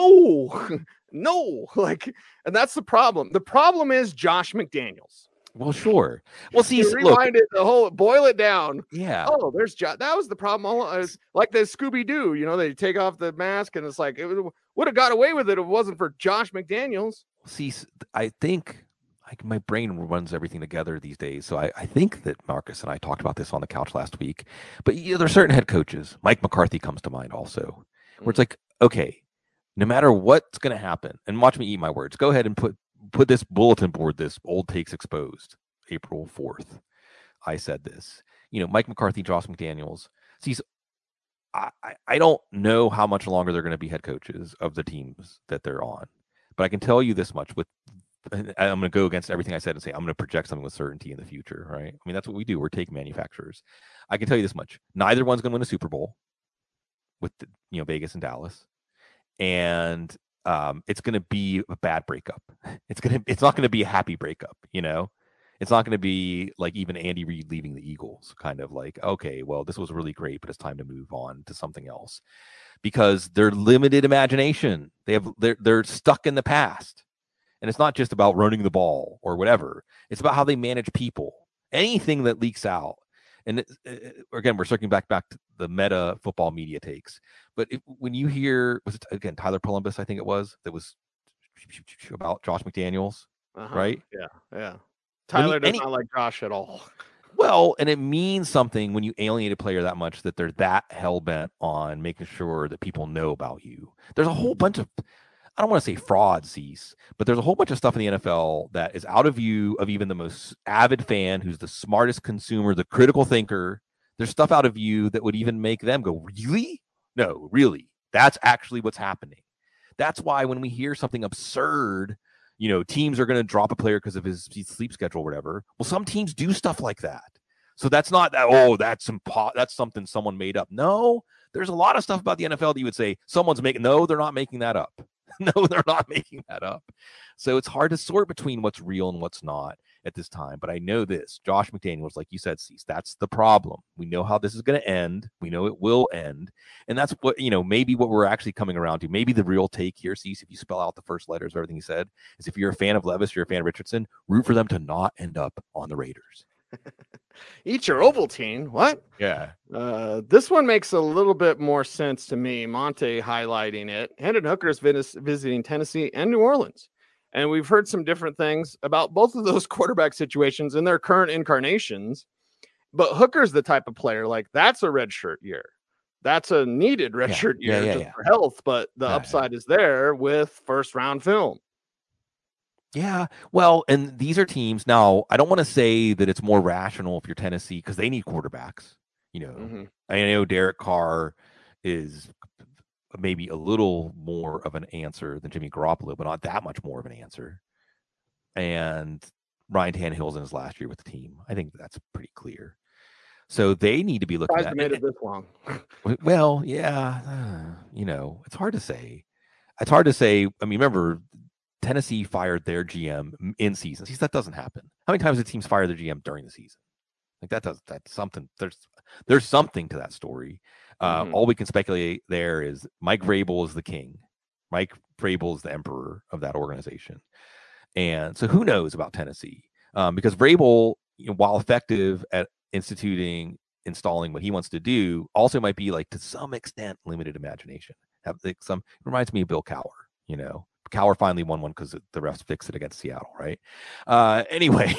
Speaker 3: no, no. Like, and that's the problem. The problem is Josh McDaniels.
Speaker 4: Well, sure. Well, see,
Speaker 3: you rewind look, it, the whole boil it down.
Speaker 4: Yeah.
Speaker 3: Oh, there's jo- that was the problem. All uh, like the Scooby Doo, you know, they take off the mask, and it's like it would have got away with it if it wasn't for Josh McDaniels.
Speaker 4: See, I think like my brain runs everything together these days, so I, I think that Marcus and I talked about this on the couch last week. But you know, there are certain head coaches. Mike McCarthy comes to mind also, where it's like, okay, no matter what's going to happen, and watch me eat my words. Go ahead and put. Put this bulletin board, this old takes exposed, April fourth. I said this. You know, Mike McCarthy, Josh McDaniels. sees. I, I don't know how much longer they're going to be head coaches of the teams that they're on. But I can tell you this much with, I'm going to go against everything I said and say, I'm going to project something with certainty in the future, right? I mean, that's what we do. We're take manufacturers. I can tell you this much. Neither one's going to win a Super Bowl with, the, you know, Vegas and Dallas. And Um, it's going to be a bad breakup. It's going to, it's not going to be a happy breakup. You know, it's not going to be like even Andy Reid leaving the Eagles kind of like, okay, well, this was really great, but it's time to move on to something else because they're limited imagination. They have, they're, they're stuck in the past, and it's not just about running the ball or whatever. It's about how they manage people, anything that leaks out. And it, it, again, we're circling back back to the meta football media takes. But if, when you hear, was it again Tyler Columbus? I think it was that was about Josh McDaniels,
Speaker 3: uh-huh.
Speaker 4: right?
Speaker 3: Yeah, yeah. Tyler
Speaker 4: you,
Speaker 3: does
Speaker 4: any,
Speaker 3: not like Josh at all.
Speaker 4: Well, and it means something when you alienate a player that much that they're that hell bent on making sure that people know about you. There's a whole bunch of, I don't want to say fraud, cease, but there's a whole bunch of stuff in the N F L that is out of view of even the most avid fan who's the smartest consumer, the critical thinker. There's stuff out of view that would even make them go, really? No, really. That's actually what's happening. That's why when we hear something absurd, you know, teams are going to drop a player because of his, his sleep schedule or whatever. Well, some teams do stuff like that. So that's not that, oh, that's impo- that's something someone made up. No, There's a lot of stuff about the N F L that you would say someone's making. No, they're not making that up. No, they're not making that up. So it's hard to sort between what's real and what's not at this time. But I know this. Josh McDaniels, like you said, Cease, that's the problem. We know how this is going to end. We know it will end. And that's what, you know, maybe what we're actually coming around to. Maybe the real take here, Cease, if you spell out the first letters of everything he said, is if you're a fan of Levis, you're a fan of Richardson, root for them to not end up on the Raiders.
Speaker 3: Eat your Ovaltine. What?
Speaker 4: Yeah.
Speaker 3: Uh, this one makes a little bit more sense to me. Monte highlighting it. Hendon Hooker is vis- visiting Tennessee and New Orleans. And we've heard some different things about both of those quarterback situations in their current incarnations. But Hooker's the type of player, like, that's a redshirt year. That's a needed redshirt
Speaker 4: yeah,
Speaker 3: year
Speaker 4: yeah, yeah,
Speaker 3: just
Speaker 4: yeah.
Speaker 3: for health. But the
Speaker 4: Yeah,
Speaker 3: upside is there with first round film.
Speaker 4: Yeah, well, and these are teams now. I don't want to say that it's more rational if you're Tennessee because they need quarterbacks. You know,
Speaker 3: Mm-hmm.
Speaker 4: I know Derek Carr is maybe a little more of an answer than Jimmy Garoppolo, but not that much more of an answer. And Ryan Tannehill's in his last year with the team. I think that's pretty clear. So they need to be looking
Speaker 3: Surprised
Speaker 4: at
Speaker 3: they made it this long.
Speaker 4: Well, yeah, uh, you know, it's hard to say. It's hard to say. I mean, remember, Tennessee fired their G M in season. See, that doesn't happen. How many times do teams fire their G M during the season? Like that does that's something. There's there's something to that story. Uh,
Speaker 3: Mhm.
Speaker 4: All we can speculate there is Mike Vrabel is the king. Mike Vrabel is the emperor of that organization. And so who knows about Tennessee? Um, because Vrabel, you know, while effective at instituting, installing what he wants to do, also might be like to some extent limited imagination. Have like some it reminds me of Bill Cowher, you know. Cowher finally won one because the refs fixed it against Seattle, right? Uh, anyway,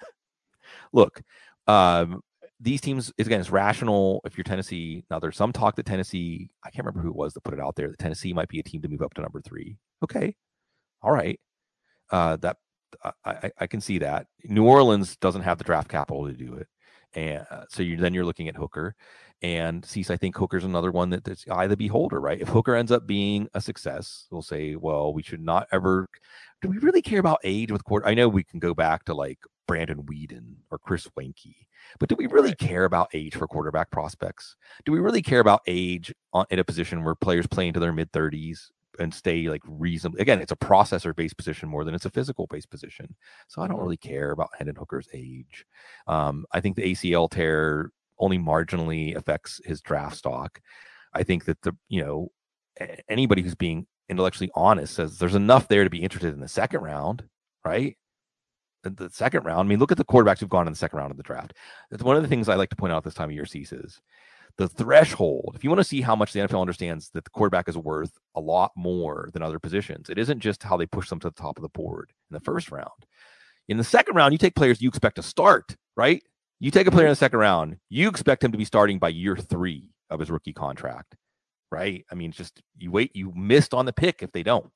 Speaker 4: look, um, these teams, again, it's rational if you're Tennessee. Now, there's some talk that Tennessee, I can't remember who it was that put it out there, that Tennessee might be a team to move up to number three. Okay. All right. Uh, that I, I, I can see that. New Orleans doesn't have the draft capital to do it. And uh, so you then you're looking at Hooker. And Cease, I think Hooker's another one that, that's eye of the beholder, right? If Hooker ends up being a success, we'll say, well, we should not ever. Do we really care about age with quarter? I know we can go back to like Brandon Weeden or Chris Weinke, but do we really
Speaker 3: Right.
Speaker 4: care about age for quarterback prospects? Do we really care about age on, in a position where players play into their mid thirties and stay like reasonably? Again, it's a processor-based position more than it's a physical-based position. So I don't
Speaker 3: Mhm.
Speaker 4: really care about Hendon Hooker's age. Um, I think the A C L tear only marginally affects his draft stock. I think that the, you know, anybody who's being intellectually honest says there's enough there to be interested in the second round, right? The, the second round. I mean, look at the quarterbacks who've gone in the second round of the draft. That's one of the things I like to point out this time of year, Cease, is the threshold. If you want to see how much the N F L understands that the quarterback is worth a lot more than other positions, it isn't just how they push them to the top of the board in the first round. In the second round, you take players you expect to start, right? You take a player in the second round, you expect him to be starting by year three of his rookie contract, right? I mean, just you wait, you missed on the pick if they don't.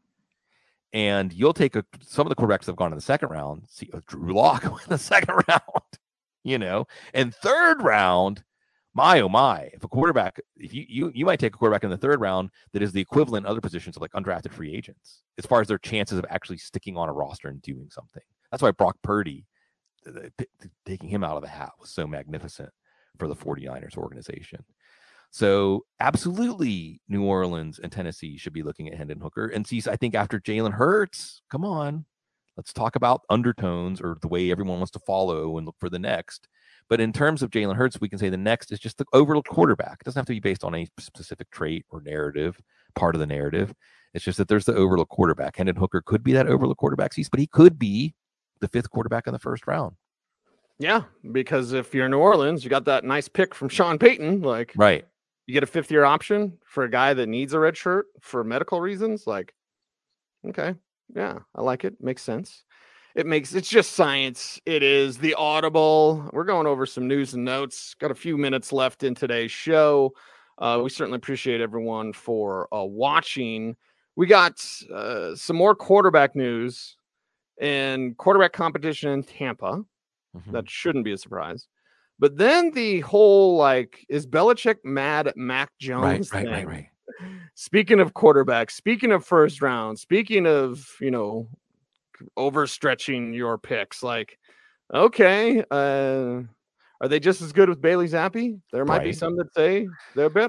Speaker 4: And you'll take a, some of the quarterbacks that have gone in the second round, see uh, Drew Lock in the second round, you know, and third round, my oh my, if a quarterback, if you you you might take a quarterback in the third round that is the equivalent in other positions of like undrafted free agents as far as their chances of actually sticking on a roster and doing something. That's why Brock Purdy, taking him out of the hat was so magnificent for the 49ers organization. So absolutely New Orleans and Tennessee should be looking at Hendon Hooker. And see, I think after Jalen Hurts, come on, let's talk about undertones or the way everyone wants to follow and look for the next. But in terms of Jalen Hurts, we can say the next is just the overlooked quarterback. It doesn't have to be based on any specific trait or narrative, part of the narrative. It's just that there's the overlooked quarterback. Hendon Hooker could be that overlooked quarterback, but he could be the fifth quarterback in the first round.
Speaker 3: Yeah, because if you're New Orleans, you got that nice pick from Sean Payton. Like,
Speaker 4: right.
Speaker 3: You get a fifth year option for a guy that needs a red shirt for medical reasons. Like, okay, yeah, I like it. Makes sense. It makes it's just science. It is the audible. We're going over some news and notes. Got a few minutes left in today's show. Uh, we certainly appreciate everyone for uh, watching. We got uh, some more quarterback news and quarterback competition in Tampa.
Speaker 4: Mm-hmm.
Speaker 3: That shouldn't be a surprise. But then the whole, like, is Belichick mad at Mac Jones?
Speaker 4: Right, right,
Speaker 3: thing?
Speaker 4: right, right.
Speaker 3: Speaking of quarterbacks, speaking of first round, speaking of, you know, overstretching your picks, like, okay, uh, are they just as good with Bailey Zappi? There might
Speaker 4: right.
Speaker 3: be some that say they're better.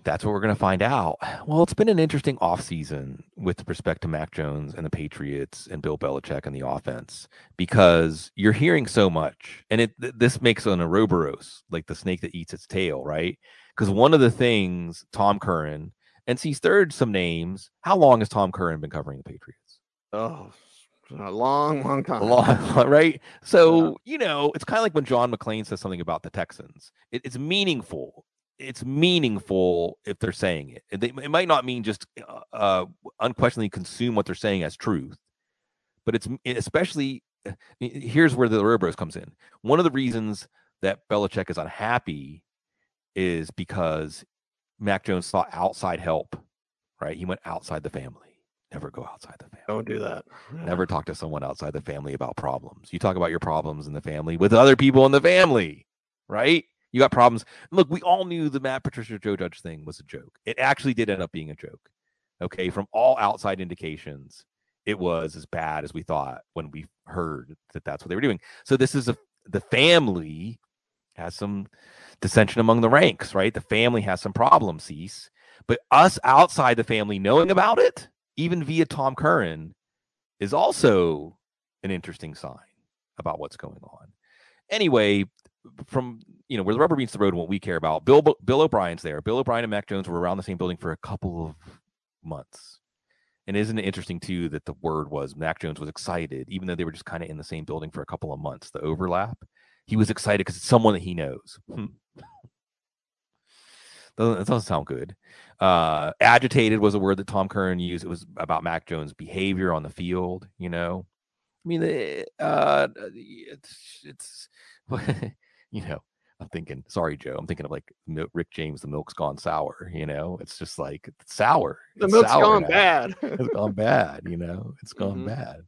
Speaker 4: That's what we're going to find out. Well, it's been an interesting offseason with respect to Mac Jones and the Patriots and Bill Belichick and the offense, because you're hearing so much, and it th- this makes an Ouroboros, like the snake that eats its tail, right? Because one of the things Tom Curran, and see, third some names, how long has Tom Curran been covering the Patriots?
Speaker 3: Oh, a long, long time.
Speaker 4: A long, right? So, yeah. you know, it's kind of like when John McClain says something about the Texans. It, it's meaningful. It's meaningful if they're saying it. It, they, it might not mean just uh, uh, unquestionably consume what they're saying as truth, but it's especially, here's where the Ouroboros comes in. One of the reasons that Belichick is unhappy is because Mac Jones sought outside help, right? He went outside the family. Never go outside the family.
Speaker 3: Don't do that.
Speaker 4: Yeah. Never talk to someone outside the family about problems. You talk about your problems in the family with other people in the family, right? You got problems. Look, we all knew the Matt Patricia Joe Judge thing was a joke. It actually did end up being a joke. Okay, from all outside indications, it was as bad as we thought when we heard that that's what they were doing. So this is a the family has some dissension among the ranks, right? The family has some problems, Cease. But us outside the family knowing about it, even via Tom Curran, is also an interesting sign about what's going on. Anyway, from, you know, where the rubber meets the road and what we care about, Bill Bill O'Brien's there. Bill O'Brien and Mac Jones were around the same building for a couple of months. And isn't it interesting, too, that the word was Mac Jones was excited, even though they were just kind of in the same building for a couple of months, the overlap. He was excited because it's someone that he knows. Hmm. Doesn't, it doesn't sound good. Uh, agitated was a word that Tom Curran used. It was about Mac Jones' behavior on the field, you know. I mean, uh, it's, it's you know, I'm thinking, sorry, Joe, I'm thinking of like Rick James, the milk's gone sour, you know. It's just like it's sour.
Speaker 3: The
Speaker 4: it's
Speaker 3: milk's
Speaker 4: sour
Speaker 3: gone
Speaker 4: now.
Speaker 3: bad.
Speaker 4: It's gone bad, you know. It's gone
Speaker 3: Mm-hmm.
Speaker 4: bad.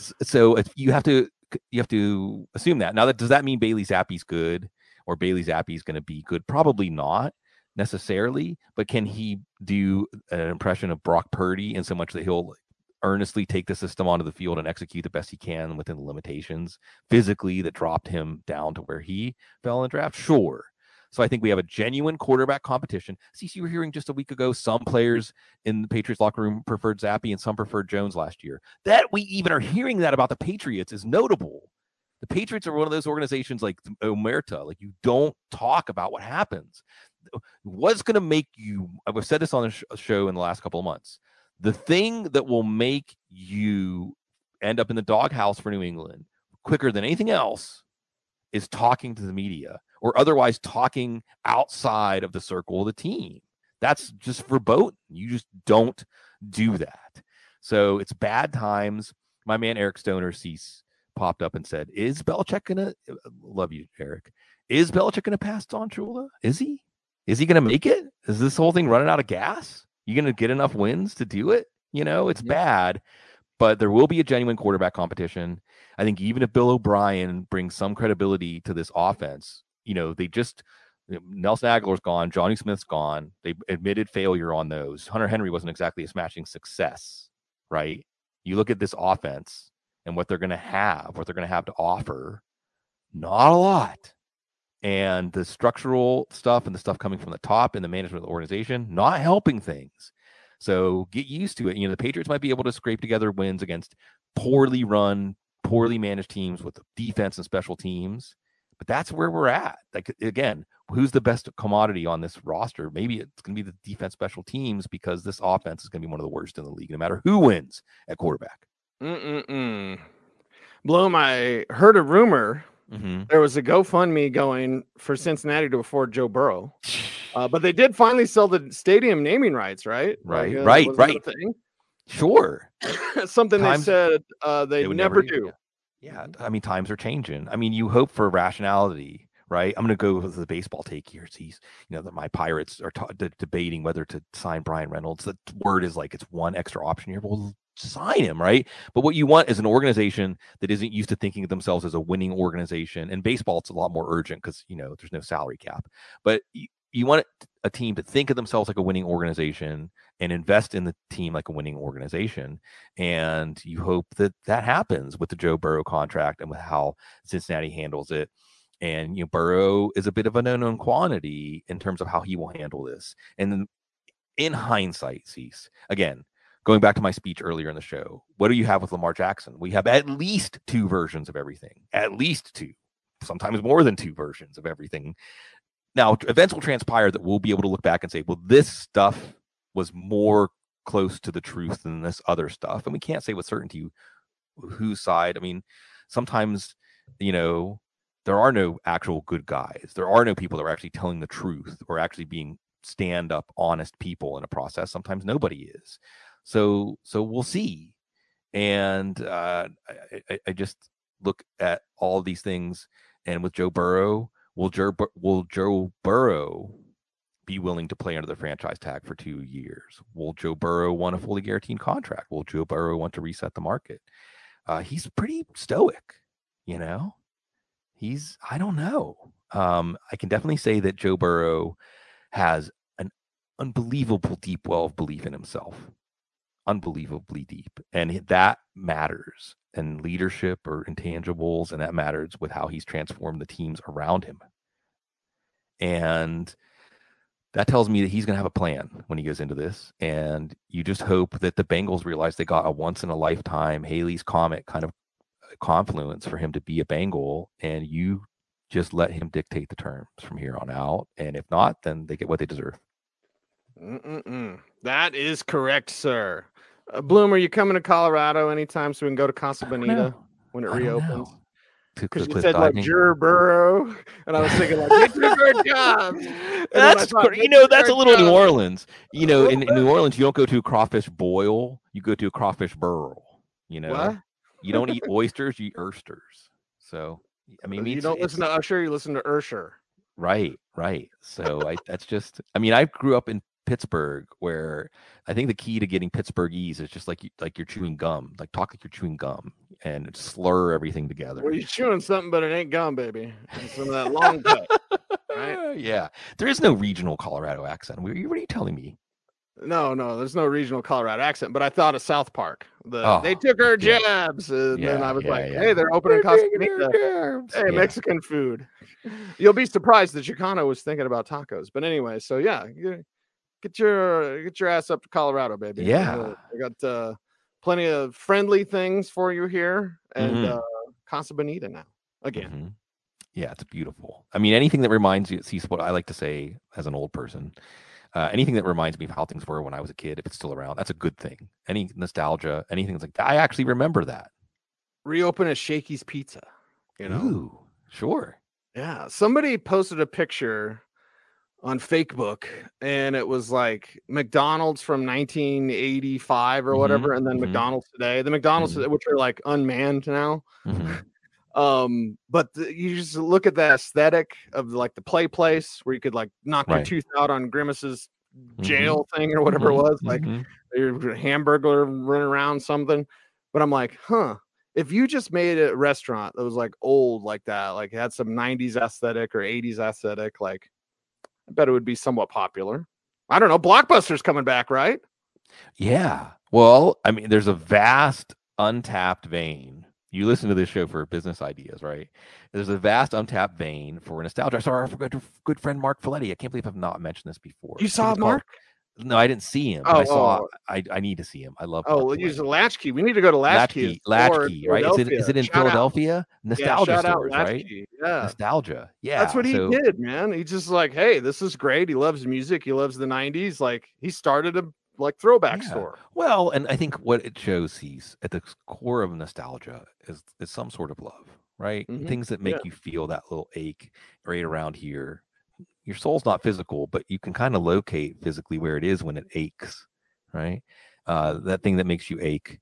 Speaker 4: So if you have to, you have to assume that. Now, that does that mean Bailey Zappe's good or Bailey Zappe's going to be good? Probably not necessarily, but can he do an impression of Brock Purdy in so much that he'll earnestly take the system onto the field and execute the best he can within the limitations physically that dropped him down to where he fell in the draft? Sure. So I think we have a genuine quarterback competition. See, you were hearing just a week ago, some players in the Patriots locker room preferred Zappe and some preferred Jones last year. That we even are hearing that about the Patriots is notable. The Patriots are one of those organizations like Omerta. Like, you don't talk about what happens. What's going to make you, I've said this on a show in the last couple of months, the thing that will make you end up in the doghouse for New England quicker than anything else is talking to the media or otherwise talking outside of the circle of the team. That's just verboten. You just don't do that. So it's bad times. My man Eric Stoner Cease popped up and said, is Belichick going to, love you, Eric, is Belichick going to pass Don Shula? Is he? Is he going to make it? Is this whole thing running out of gas? You going to get enough wins to do it? You know, it's
Speaker 3: Yeah.
Speaker 4: bad, but there will be a genuine quarterback competition. I think even if Bill O'Brien brings some credibility to this offense, you know, they just, Nelson Aguilar's gone, Johnny Smith's gone. They admitted failure on those. Hunter Henry wasn't exactly a smashing success, right? You look at this offense and what they're going to have, what they're going to have to offer, not a lot. And the structural stuff and the stuff coming from the top in the management of the organization, not helping things. So get used to it. You know, the Patriots might be able to scrape together wins against poorly run, poorly managed teams with defense and special teams. But that's where we're at. Like, again, who's the best commodity on this roster? Maybe it's going to be the defense special teams, because this offense is going to be one of the worst in the league, no matter who wins at quarterback.
Speaker 3: Mm-mm-mm. Bloom, I heard a rumor.
Speaker 4: Mm-hmm.
Speaker 3: There was a GoFundMe going for Cincinnati to afford Joe Burrow. Uh, but they did finally sell the stadium naming rights, right?
Speaker 4: Right,
Speaker 3: like, uh,
Speaker 4: right,
Speaker 3: was that a
Speaker 4: right.
Speaker 3: thing?
Speaker 4: Sure.
Speaker 3: Something
Speaker 4: Times-
Speaker 3: they said uh, they,
Speaker 4: They would
Speaker 3: never,
Speaker 4: never
Speaker 3: do.
Speaker 4: Yeah, I mean, times are changing. I mean, you hope for rationality, right? I'm going to go with the baseball take here. He's, you know, that my Pirates are ta- de- debating whether to sign Brian Reynolds. The word is like, it's one extra option here. Well, sign him, right? But what you want is an organization that isn't used to thinking of themselves as a winning organization. And baseball, it's a lot more urgent because, you know, there's no salary cap. But you, you want a team to think of themselves like a winning organization and invest in the team like a winning organization. And you hope that that happens with the Joe Burrow contract and with how Cincinnati handles it. And, you know, Burrow is a bit of an unknown quantity in terms of how he will handle this. And then in hindsight, Cease, again, going back to my speech earlier in the show, what do you have with Lamar Jackson? We have at least two versions of everything, at least two, sometimes more than two versions of everything. Now, events will transpire that we'll be able to look back and say, well, this stuff was more close to the truth than this other stuff. And we can't say with certainty whose side. I mean, sometimes, you know, there are no actual good guys. There are no people that are actually telling the truth or actually being stand-up, honest people in a process. Sometimes nobody is. So, so we'll see. And uh, I, I, I just look at all these things, and with Joe Burrow, will Joe, will Joe Burrow be willing to play under the franchise tag for two years? Will Joe Burrow want a fully guaranteed contract? Will Joe Burrow want to reset the market? Uh, he's pretty stoic, you know. He's, I don't know. Um, I can definitely say that Joe Burrow has an unbelievable deep well of belief in himself. Unbelievably deep. And that matters. And leadership or intangibles, and that matters with how he's transformed the teams around him. And that tells me that he's going to have a plan when he goes into this. And you just hope that the Bengals realize they got a once in a lifetime Haley's Comet kind of confluence for him to be a Bengal, and you just let him dictate the terms from here on out. And if not, then they get what they deserve.
Speaker 3: Mm-mm-mm. That is correct, sir. Uh, Bloom, are you coming to Colorado anytime so we can go to Casa Bonita when it reopens? Because you said like Joe Burrow, and I was thinking like they took our jobs.
Speaker 4: That's thought, you know that's a little jobs. New Orleans. You know, in, in New Orleans, you don't go to a crawfish boil, you go to a crawfish burl. You know, what? You don't eat oysters, you eat oysters. So I mean,
Speaker 3: you don't listen to Usher, you listen to Ursher.
Speaker 4: Right, right. So I that's just. I mean, I grew up in Pittsburgh, where I think the key to getting Pittsburghese is just like you, like you're chewing gum, like talk like you're chewing gum and slur everything together.
Speaker 3: Well, you're chewing something, but it ain't gum, baby. It's some of that long cut, right?
Speaker 4: Yeah, there is no regional Colorado accent. What are you, what are you telling me?
Speaker 3: No, no, there's no regional Colorado accent. But I thought of South Park. The
Speaker 4: oh,
Speaker 3: they took our
Speaker 4: yeah.
Speaker 3: jabs, and
Speaker 4: yeah,
Speaker 3: then I was
Speaker 4: yeah,
Speaker 3: like,
Speaker 4: yeah.
Speaker 3: "Hey, they're opening Casa Bonita. Hey,
Speaker 4: yeah.
Speaker 3: Mexican food." You'll be surprised that Chicano was thinking about tacos. But anyway, so yeah. Get your get your ass up to Colorado, baby.
Speaker 4: Yeah,
Speaker 3: uh, I got uh, plenty of friendly things for you here, and mm-hmm. uh, Casa Bonita now again.
Speaker 4: Mm-hmm. Yeah, it's beautiful. I mean, anything that reminds you, see what I like to say as an old person. Uh, anything that reminds me of how things were when I was a kid, if it's still around, that's a good thing. Any nostalgia, anything that's like that, I actually remember that.
Speaker 3: Reopen a Shakey's Pizza. You know,
Speaker 4: Ooh, sure.
Speaker 3: Yeah, somebody posted a picture on Facebook, and it was like McDonald's from nineteen eighty-five or whatever, mm-hmm. and then mm-hmm. McDonald's today. The McDonald's, mm-hmm. which are like unmanned now. Mm-hmm. um, but the, you just look at the aesthetic of like the play place where you could like knock right. your tooth out on Grimace's jail mm-hmm. thing or whatever mm-hmm. it was, like mm-hmm. your hamburger running around something. But I'm like, huh. If you just made a restaurant that was like old like that, like had some nineties aesthetic or eighties aesthetic, like I bet it would be somewhat popular. I don't know. Blockbuster's coming back, right?
Speaker 4: Yeah. Well, I mean, there's a vast untapped vein. You listen to this show for business ideas, right? There's a vast untapped vein for nostalgia. I saw our good, good friend Mark Folletti. I can't believe I've not mentioned this before.
Speaker 3: You saw Mark?
Speaker 4: Called, no, I didn't see him. But oh, I saw. Oh. I, I need to see him. I love.
Speaker 3: Oh, we'll use a Latchkey. We need to go to Latchkey.
Speaker 4: Latchkey, right? Is it, is it in
Speaker 3: shout
Speaker 4: Philadelphia?
Speaker 3: Out.
Speaker 4: Nostalgia
Speaker 3: yeah,
Speaker 4: stores, right?
Speaker 3: Yeah,
Speaker 4: nostalgia. Yeah,
Speaker 3: that's what he
Speaker 4: so,
Speaker 3: did, man. He just like, hey, this is great. He loves music. He loves the nineties. Like he started a like throwback
Speaker 4: yeah.
Speaker 3: store.
Speaker 4: Well, and I think what it shows, he's at the core of nostalgia is is some sort of love, right? Mm-hmm. Things that make yeah. you feel that little ache right around here. Your soul's not physical, but you can kind of locate physically where it is when it aches, right? Uh, that thing that makes you ache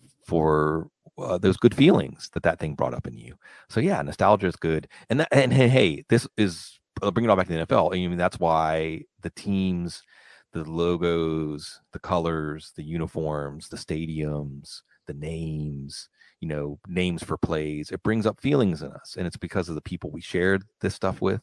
Speaker 4: for uh, those good feelings that that thing brought up in you. So yeah, nostalgia is good. And that, and hey, hey, this is I'll bring it all back to the N F L. I mean, that's why the teams, the logos, the colors, the uniforms, the stadiums, the names, you know, names for plays, it brings up feelings in us. And it's because of the people we shared this stuff with.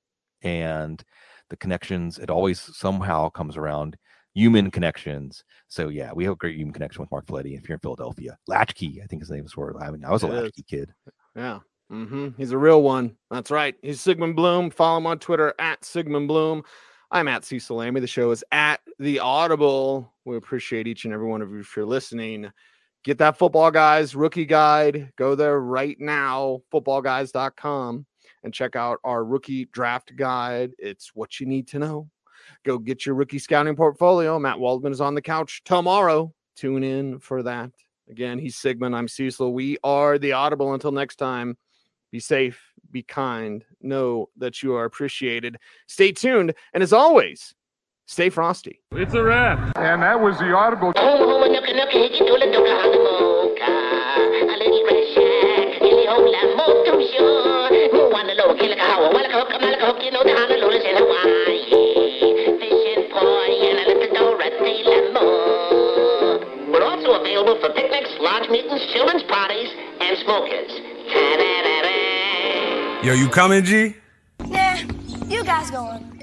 Speaker 4: And the connections, it always somehow comes around human connections. So yeah, we have a great human connection with Mark Folletti if you're in Philadelphia. Latchkey, I think his name was for. I mean, I was a it Latchkey is. kid.
Speaker 3: Yeah, mm-hmm. He's a real one. That's right. He's Sigmund Bloom. Follow him on Twitter at Sigmund Bloom. I'm at C Salami. The show is at the Audible. We appreciate each and every one of you for listening. Get that Football Guys rookie guide. Go there right now, football guys dot com, and check out our rookie draft guide. It's what you need to know. Go get your rookie scouting portfolio. Matt Waldman is on the couch tomorrow. Tune in for that. Again, he's Sigmund. I'm Cecil. We are the Audible. Until next time, be safe, be kind, know that you are appreciated. Stay tuned. And as always, stay frosty.
Speaker 5: It's a wrap.
Speaker 2: And that was the Audible.
Speaker 6: We're also available for picnics, large meetings, children's parties, and smokers.
Speaker 2: Yo, you coming, G?
Speaker 7: Nah, you guys going.